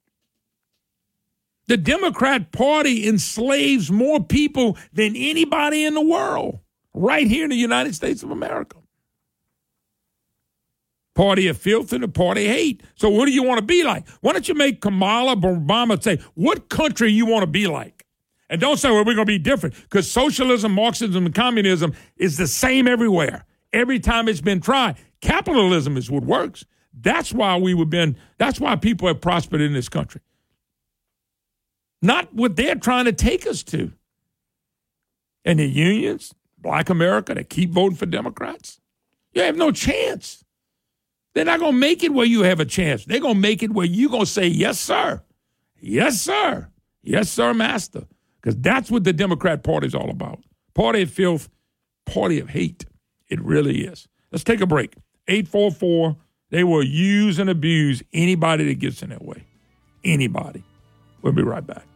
The Democrat Party enslaves more people than anybody in the world right here in the United States of America. Party of filth and a party of hate. So what do you want to be like? Why don't you make Kamala Obama say, what country you want to be like? And don't say, well, we're going to be different. Because socialism, Marxism, and communism is the same everywhere. Every time it's been tried. Capitalism is what works. That's why that's why people have prospered in this country. Not what they're trying to take us to. And the unions, black America, that keep voting for Democrats, you have no chance. They're not going to make it where you have a chance. They're going to make it where you're going to say, yes, sir. Yes, sir. Yes, sir, master. Because that's what the Democrat Party is all about. Party of filth, party of hate. It really is. Let's take a break. 844, they will use and abuse anybody that gets in their way. Anybody. We'll be right back.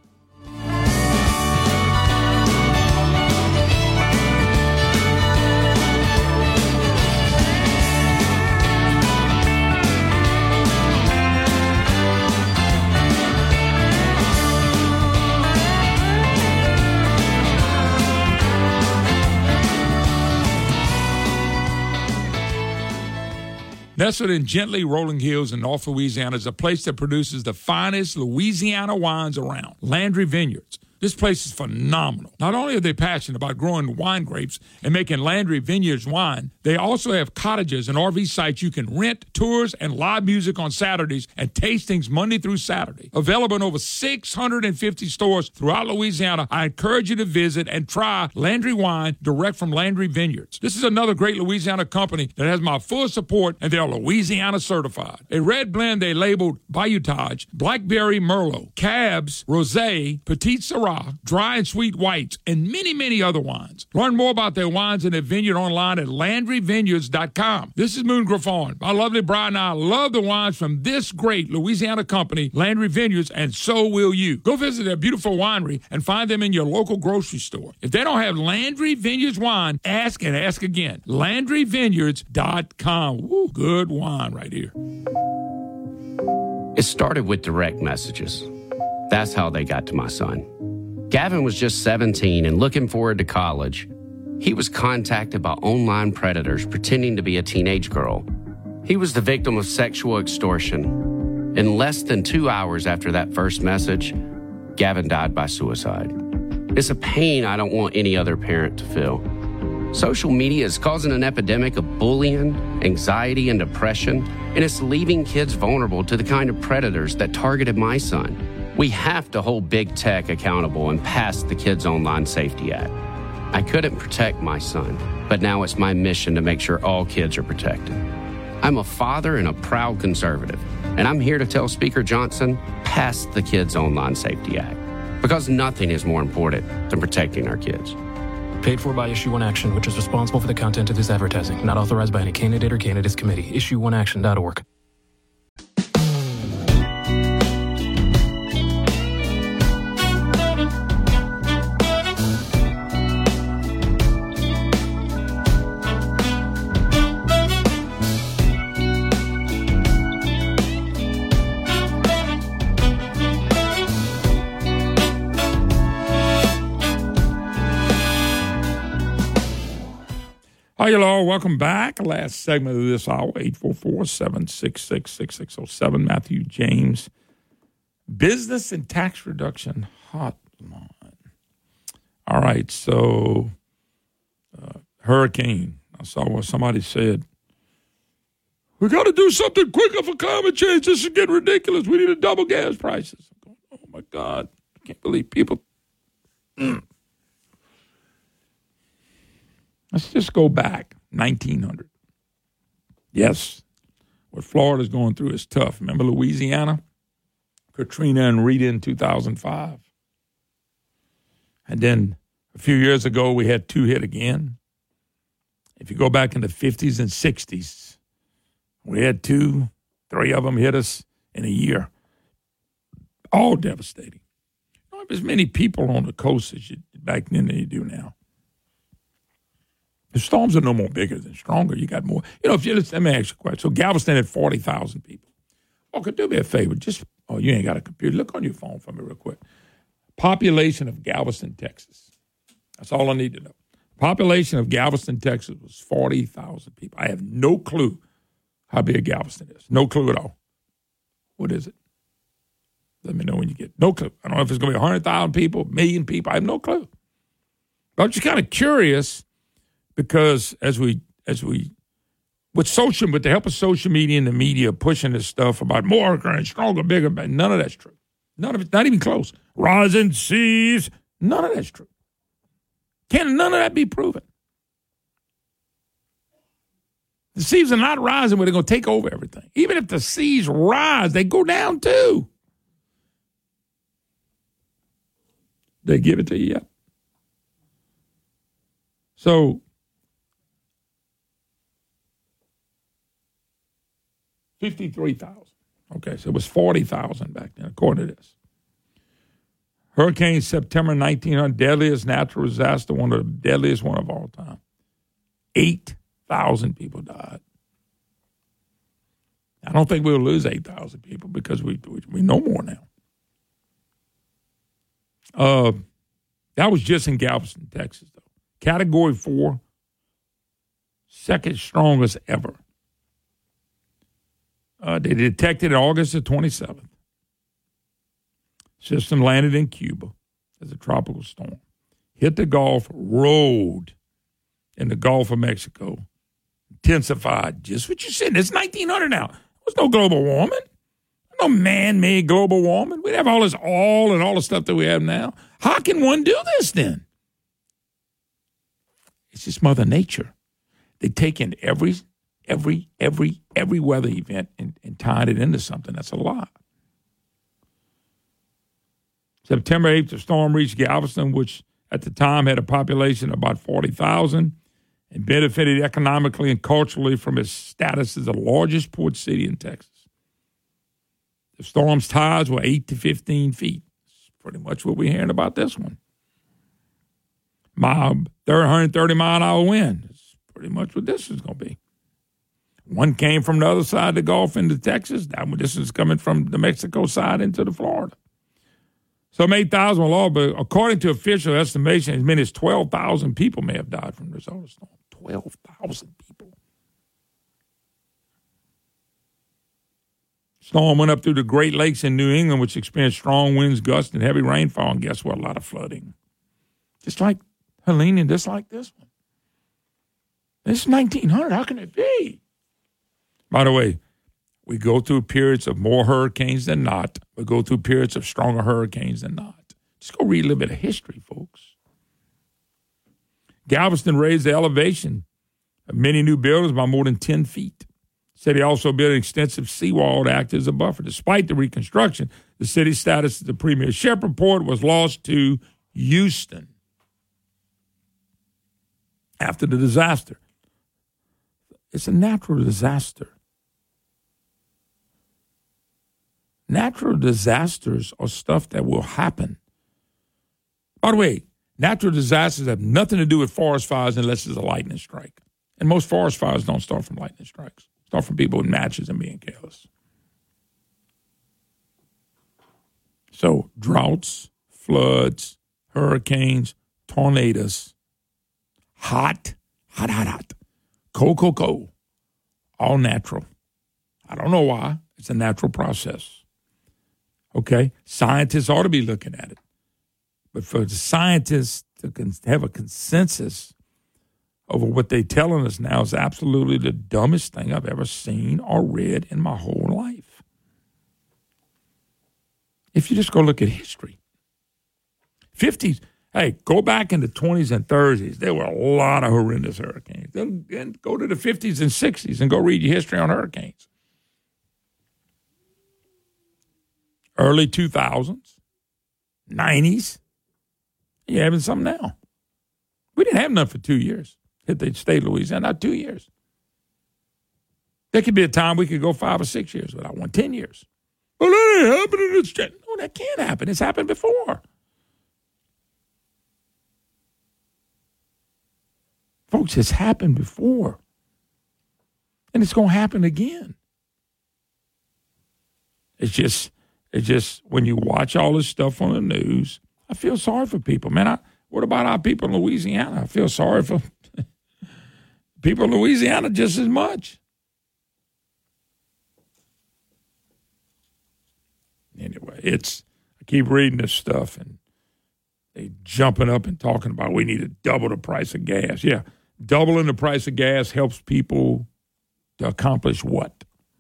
Nestled in gently rolling hills in North Louisiana is a place that produces the finest Louisiana wines around, Landry Vineyards. This place is phenomenal. Not only are they passionate about growing wine grapes and making Landry Vineyards wine, they also have cottages and RV sites you can rent, tours, and live music on Saturdays and tastings Monday through Saturday. Available in over 650 stores throughout Louisiana, I encourage you to visit and try Landry wine direct from Landry Vineyards. This is another great Louisiana company that has my full support, and they're Louisiana certified. A red blend they labeled Bayoutage, Blackberry Merlot, Cabs, Rosé, Petite Syrah, dry and sweet whites, and many, many other wines. Learn more about their wines and their vineyard online at LandryVineyards.com. This is Moon Griffon. My lovely bride and I love the wines from this great Louisiana company, Landry Vineyards, and so will you. Go visit their beautiful winery and find them in your local grocery store. If they don't have Landry Vineyards wine, ask and ask again. LandryVineyards.com. Woo, good wine right here. It started with direct messages. That's how they got to my son. Gavin was just 17 and looking forward to college. He was contacted by online predators pretending to be a teenage girl. He was the victim of sexual extortion. In less than 2 hours after that first message, Gavin died by suicide. It's a pain I don't want any other parent to feel. Social media is causing an epidemic of bullying, anxiety, and depression, and it's leaving kids vulnerable to the kind of predators that targeted my son. We have to hold big tech accountable and pass the Kids Online Safety Act. I couldn't protect my son, but now it's my mission to make sure all kids are protected. I'm a father and a proud conservative, and I'm here to tell Speaker Johnson, pass the Kids Online Safety Act, because nothing is more important than protecting our kids. Paid for by Issue One Action, which is responsible for the content of this advertising. Not authorized by any candidate or candidates committee. IssueOneAction.org. Hi, y'all. Welcome back. Last segment of this hour, 844-766-6607. Matthew James, Business and Tax Reduction Hotline. All right, so hurricane. I saw what somebody said. We got to do something quicker for climate change. This is getting ridiculous. We need to double gas prices. I'm going, oh, my God. I can't believe people. Let's just go back, 1900. Yes, what Florida's going through is tough. Remember Louisiana? Katrina and Rita in 2005. And then a few years ago, we had two hit again. If you go back in the 50s and 60s, we had 2, 3 of them hit us in a year. All devastating. You don't have as many people on the coast as you back then than you do now. The storms are no more bigger than stronger. You got more. You know, if you let me ask you a question. So Galveston had 40,000 people. Okay, do me a favor. You ain't got a computer. Look on your phone for me real quick. Population of Galveston, Texas. That's all I need to know. Population of Galveston, Texas was 40,000 people. I have no clue how big Galveston is. No clue at all. What is it? Let me know when you get. No clue. I don't know if it's going to be 100,000 people, 1 million people. I have no clue. But I'm just kind of curious. Because as we with the help of social media and the media pushing this stuff about more and stronger, bigger, but none of that's true. None of it, not even close. Rising seas, none of that's true. Can none of that be proven? The seas are not rising where they're going to take over everything. Even if the seas rise, they go down too. They give it to you yet? So 53,000. Okay, so it was 40,000 back then, according to this. Hurricane September 1900, deadliest natural disaster, one of the deadliest one of all time. 8,000 people died. I don't think we'll lose 8,000 people because we know more now. That was just in Galveston, Texas, though. Category 4, second strongest ever. They detected it August the 27th. System landed in Cuba as a tropical storm. Hit the Gulf, rolled in the Gulf of Mexico, intensified. Just what you said. It's 1900 now. There's no global warming. No man-made global warming. We'd have all this oil and all the stuff that we have now. How can one do this then? It's just Mother Nature. They take in every weather event and tied it into something. That's a lot. September 8th, the storm reached Galveston, which at the time had a population of about 40,000 and benefited economically and culturally from its status as the largest port city in Texas. The storm's tides were 8 to 15 feet. That's pretty much what we're hearing about this one. 130-mile-an-hour wind. That's pretty much what this is going to be. One came from the other side of the Gulf into Texas. This is coming from the Mexico side into the Florida. Some 8,000 were lost, but according to official estimation, as many as 12,000 people may have died from the result of the storm. 12,000 people. Storm went up through the Great Lakes in New England, which experienced strong winds, gusts, and heavy rainfall, and guess what? A lot of flooding. Just like Helene and just like this one. This is 1900. How can it be? By the way, we go through periods of more hurricanes than not. We go through periods of stronger hurricanes than not. Just go read a little bit of history, folks. Galveston raised the elevation of many new buildings by more than 10 feet. The city also built an extensive seawall to act as a buffer. Despite the reconstruction, the city's status as the premier shepherd port was lost to Houston after the disaster. It's a natural disaster. Natural disasters are stuff that will happen. By the way, natural disasters have nothing to do with forest fires unless it's a lightning strike. And most forest fires don't start from lightning strikes. Start from people with matches and being careless. So droughts, floods, hurricanes, tornadoes, hot, cold, all natural. I don't know why. It's a natural process. Okay? Scientists ought to be looking at it. But for the scientists to have a consensus over what they're telling us now is absolutely the dumbest thing I've ever seen or read in my whole life. If you just go look at history. 50s, hey, go back in the 20s and 30s. There were a lot of horrendous hurricanes. Then go to the 50s and 60s and go read your history on hurricanes. Early 2000s, 90s, you're having some now. We didn't have none for 2 years. Hit the state of Louisiana, not 2 years. There could be a time we could go 5 or 6 years without one, 10 years. Well, that ain't happening. No, that can't happen. It's happened before. Folks, it's happened before. And it's going to happen again. It's just when you watch all this stuff on the news, I feel sorry for people. Man, what about our people in Louisiana? I feel sorry for people in Louisiana just as much. Anyway, I keep reading this stuff and they jumping up and talking about we need to double the price of gas. Yeah, doubling the price of gas helps people to accomplish what?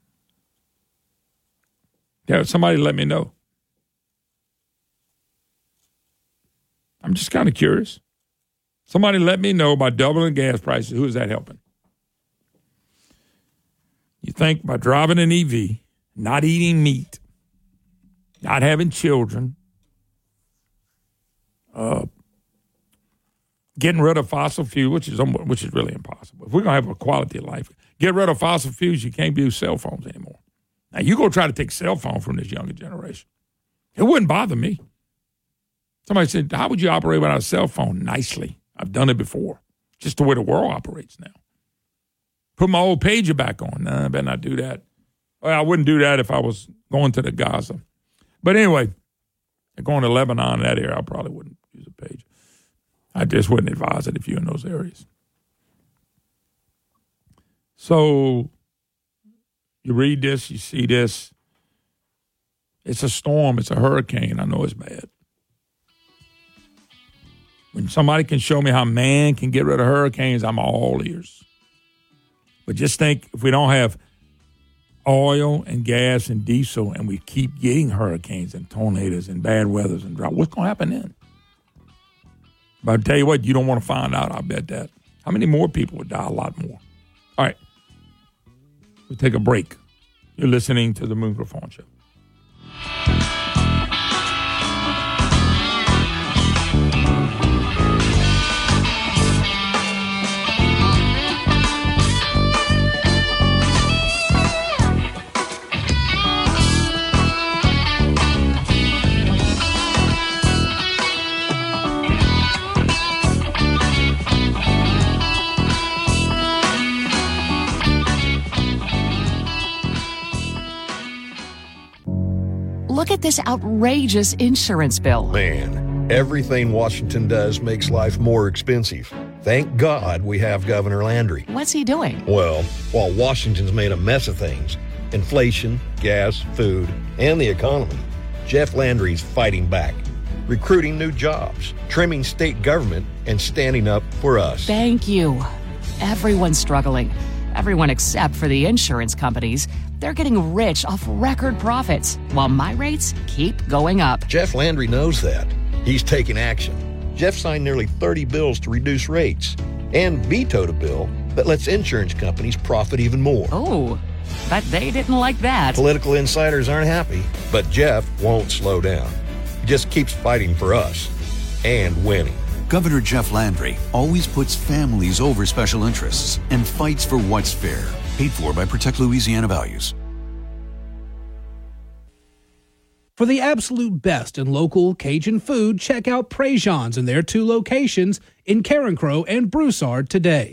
Yeah, somebody let me know. I'm just kind of curious. Somebody let me know by doubling gas prices. Who is that helping? You think by driving an EV, not eating meat, not having children, getting rid of fossil fuel, which is really impossible. If we're going to have a quality of life, get rid of fossil fuels, you can't use cell phones anymore. Now, you go try to take cell phone from this younger generation. It wouldn't bother me. Somebody said, how would you operate without a cell phone? Nicely. I've done it before. Just the way the world operates now. Put my old pager back on. Nah, I better not do that. Well, I wouldn't do that if I was going to the Gaza. But anyway, going to Lebanon, that area, I probably wouldn't use a pager. I just wouldn't advise it if you're in those areas. So, You read this, you see this. It's a storm. It's a hurricane. I know it's bad. When somebody can show me how man can get rid of hurricanes, I'm all ears. But just think, if we don't have oil and gas and diesel and we keep getting hurricanes and tornadoes and bad weathers and drought, what's going to happen then? But I'll tell you what, you don't want to find out, I'll bet that. How many more people would die? A lot more. All right. We'll take a break. You're listening to the Moon Griffon Show. Look at this outrageous insurance bill. Man, everything Washington does makes life more expensive. Thank God we have Governor Landry. What's he doing? Well, while Washington's made a mess of things, inflation, gas, food, and the economy, Jeff Landry's fighting back, recruiting new jobs, trimming state government, and standing up for us. Thank you. Everyone's struggling. Everyone except for the insurance companies. They're getting rich off record profits, while my rates keep going up. Jeff Landry knows that. He's taking action. Jeff signed nearly 30 bills to reduce rates and vetoed a bill that lets insurance companies profit even more. Oh, but they didn't like that. Political insiders aren't happy, but Jeff won't slow down. He just keeps fighting for us and winning. Governor Jeff Landry always puts families over special interests and fights for what's fair. Paid for by Protect Louisiana Values. For the absolute best in local Cajun food, check out Prejean's in their 2 locations in Carencro and Broussard today.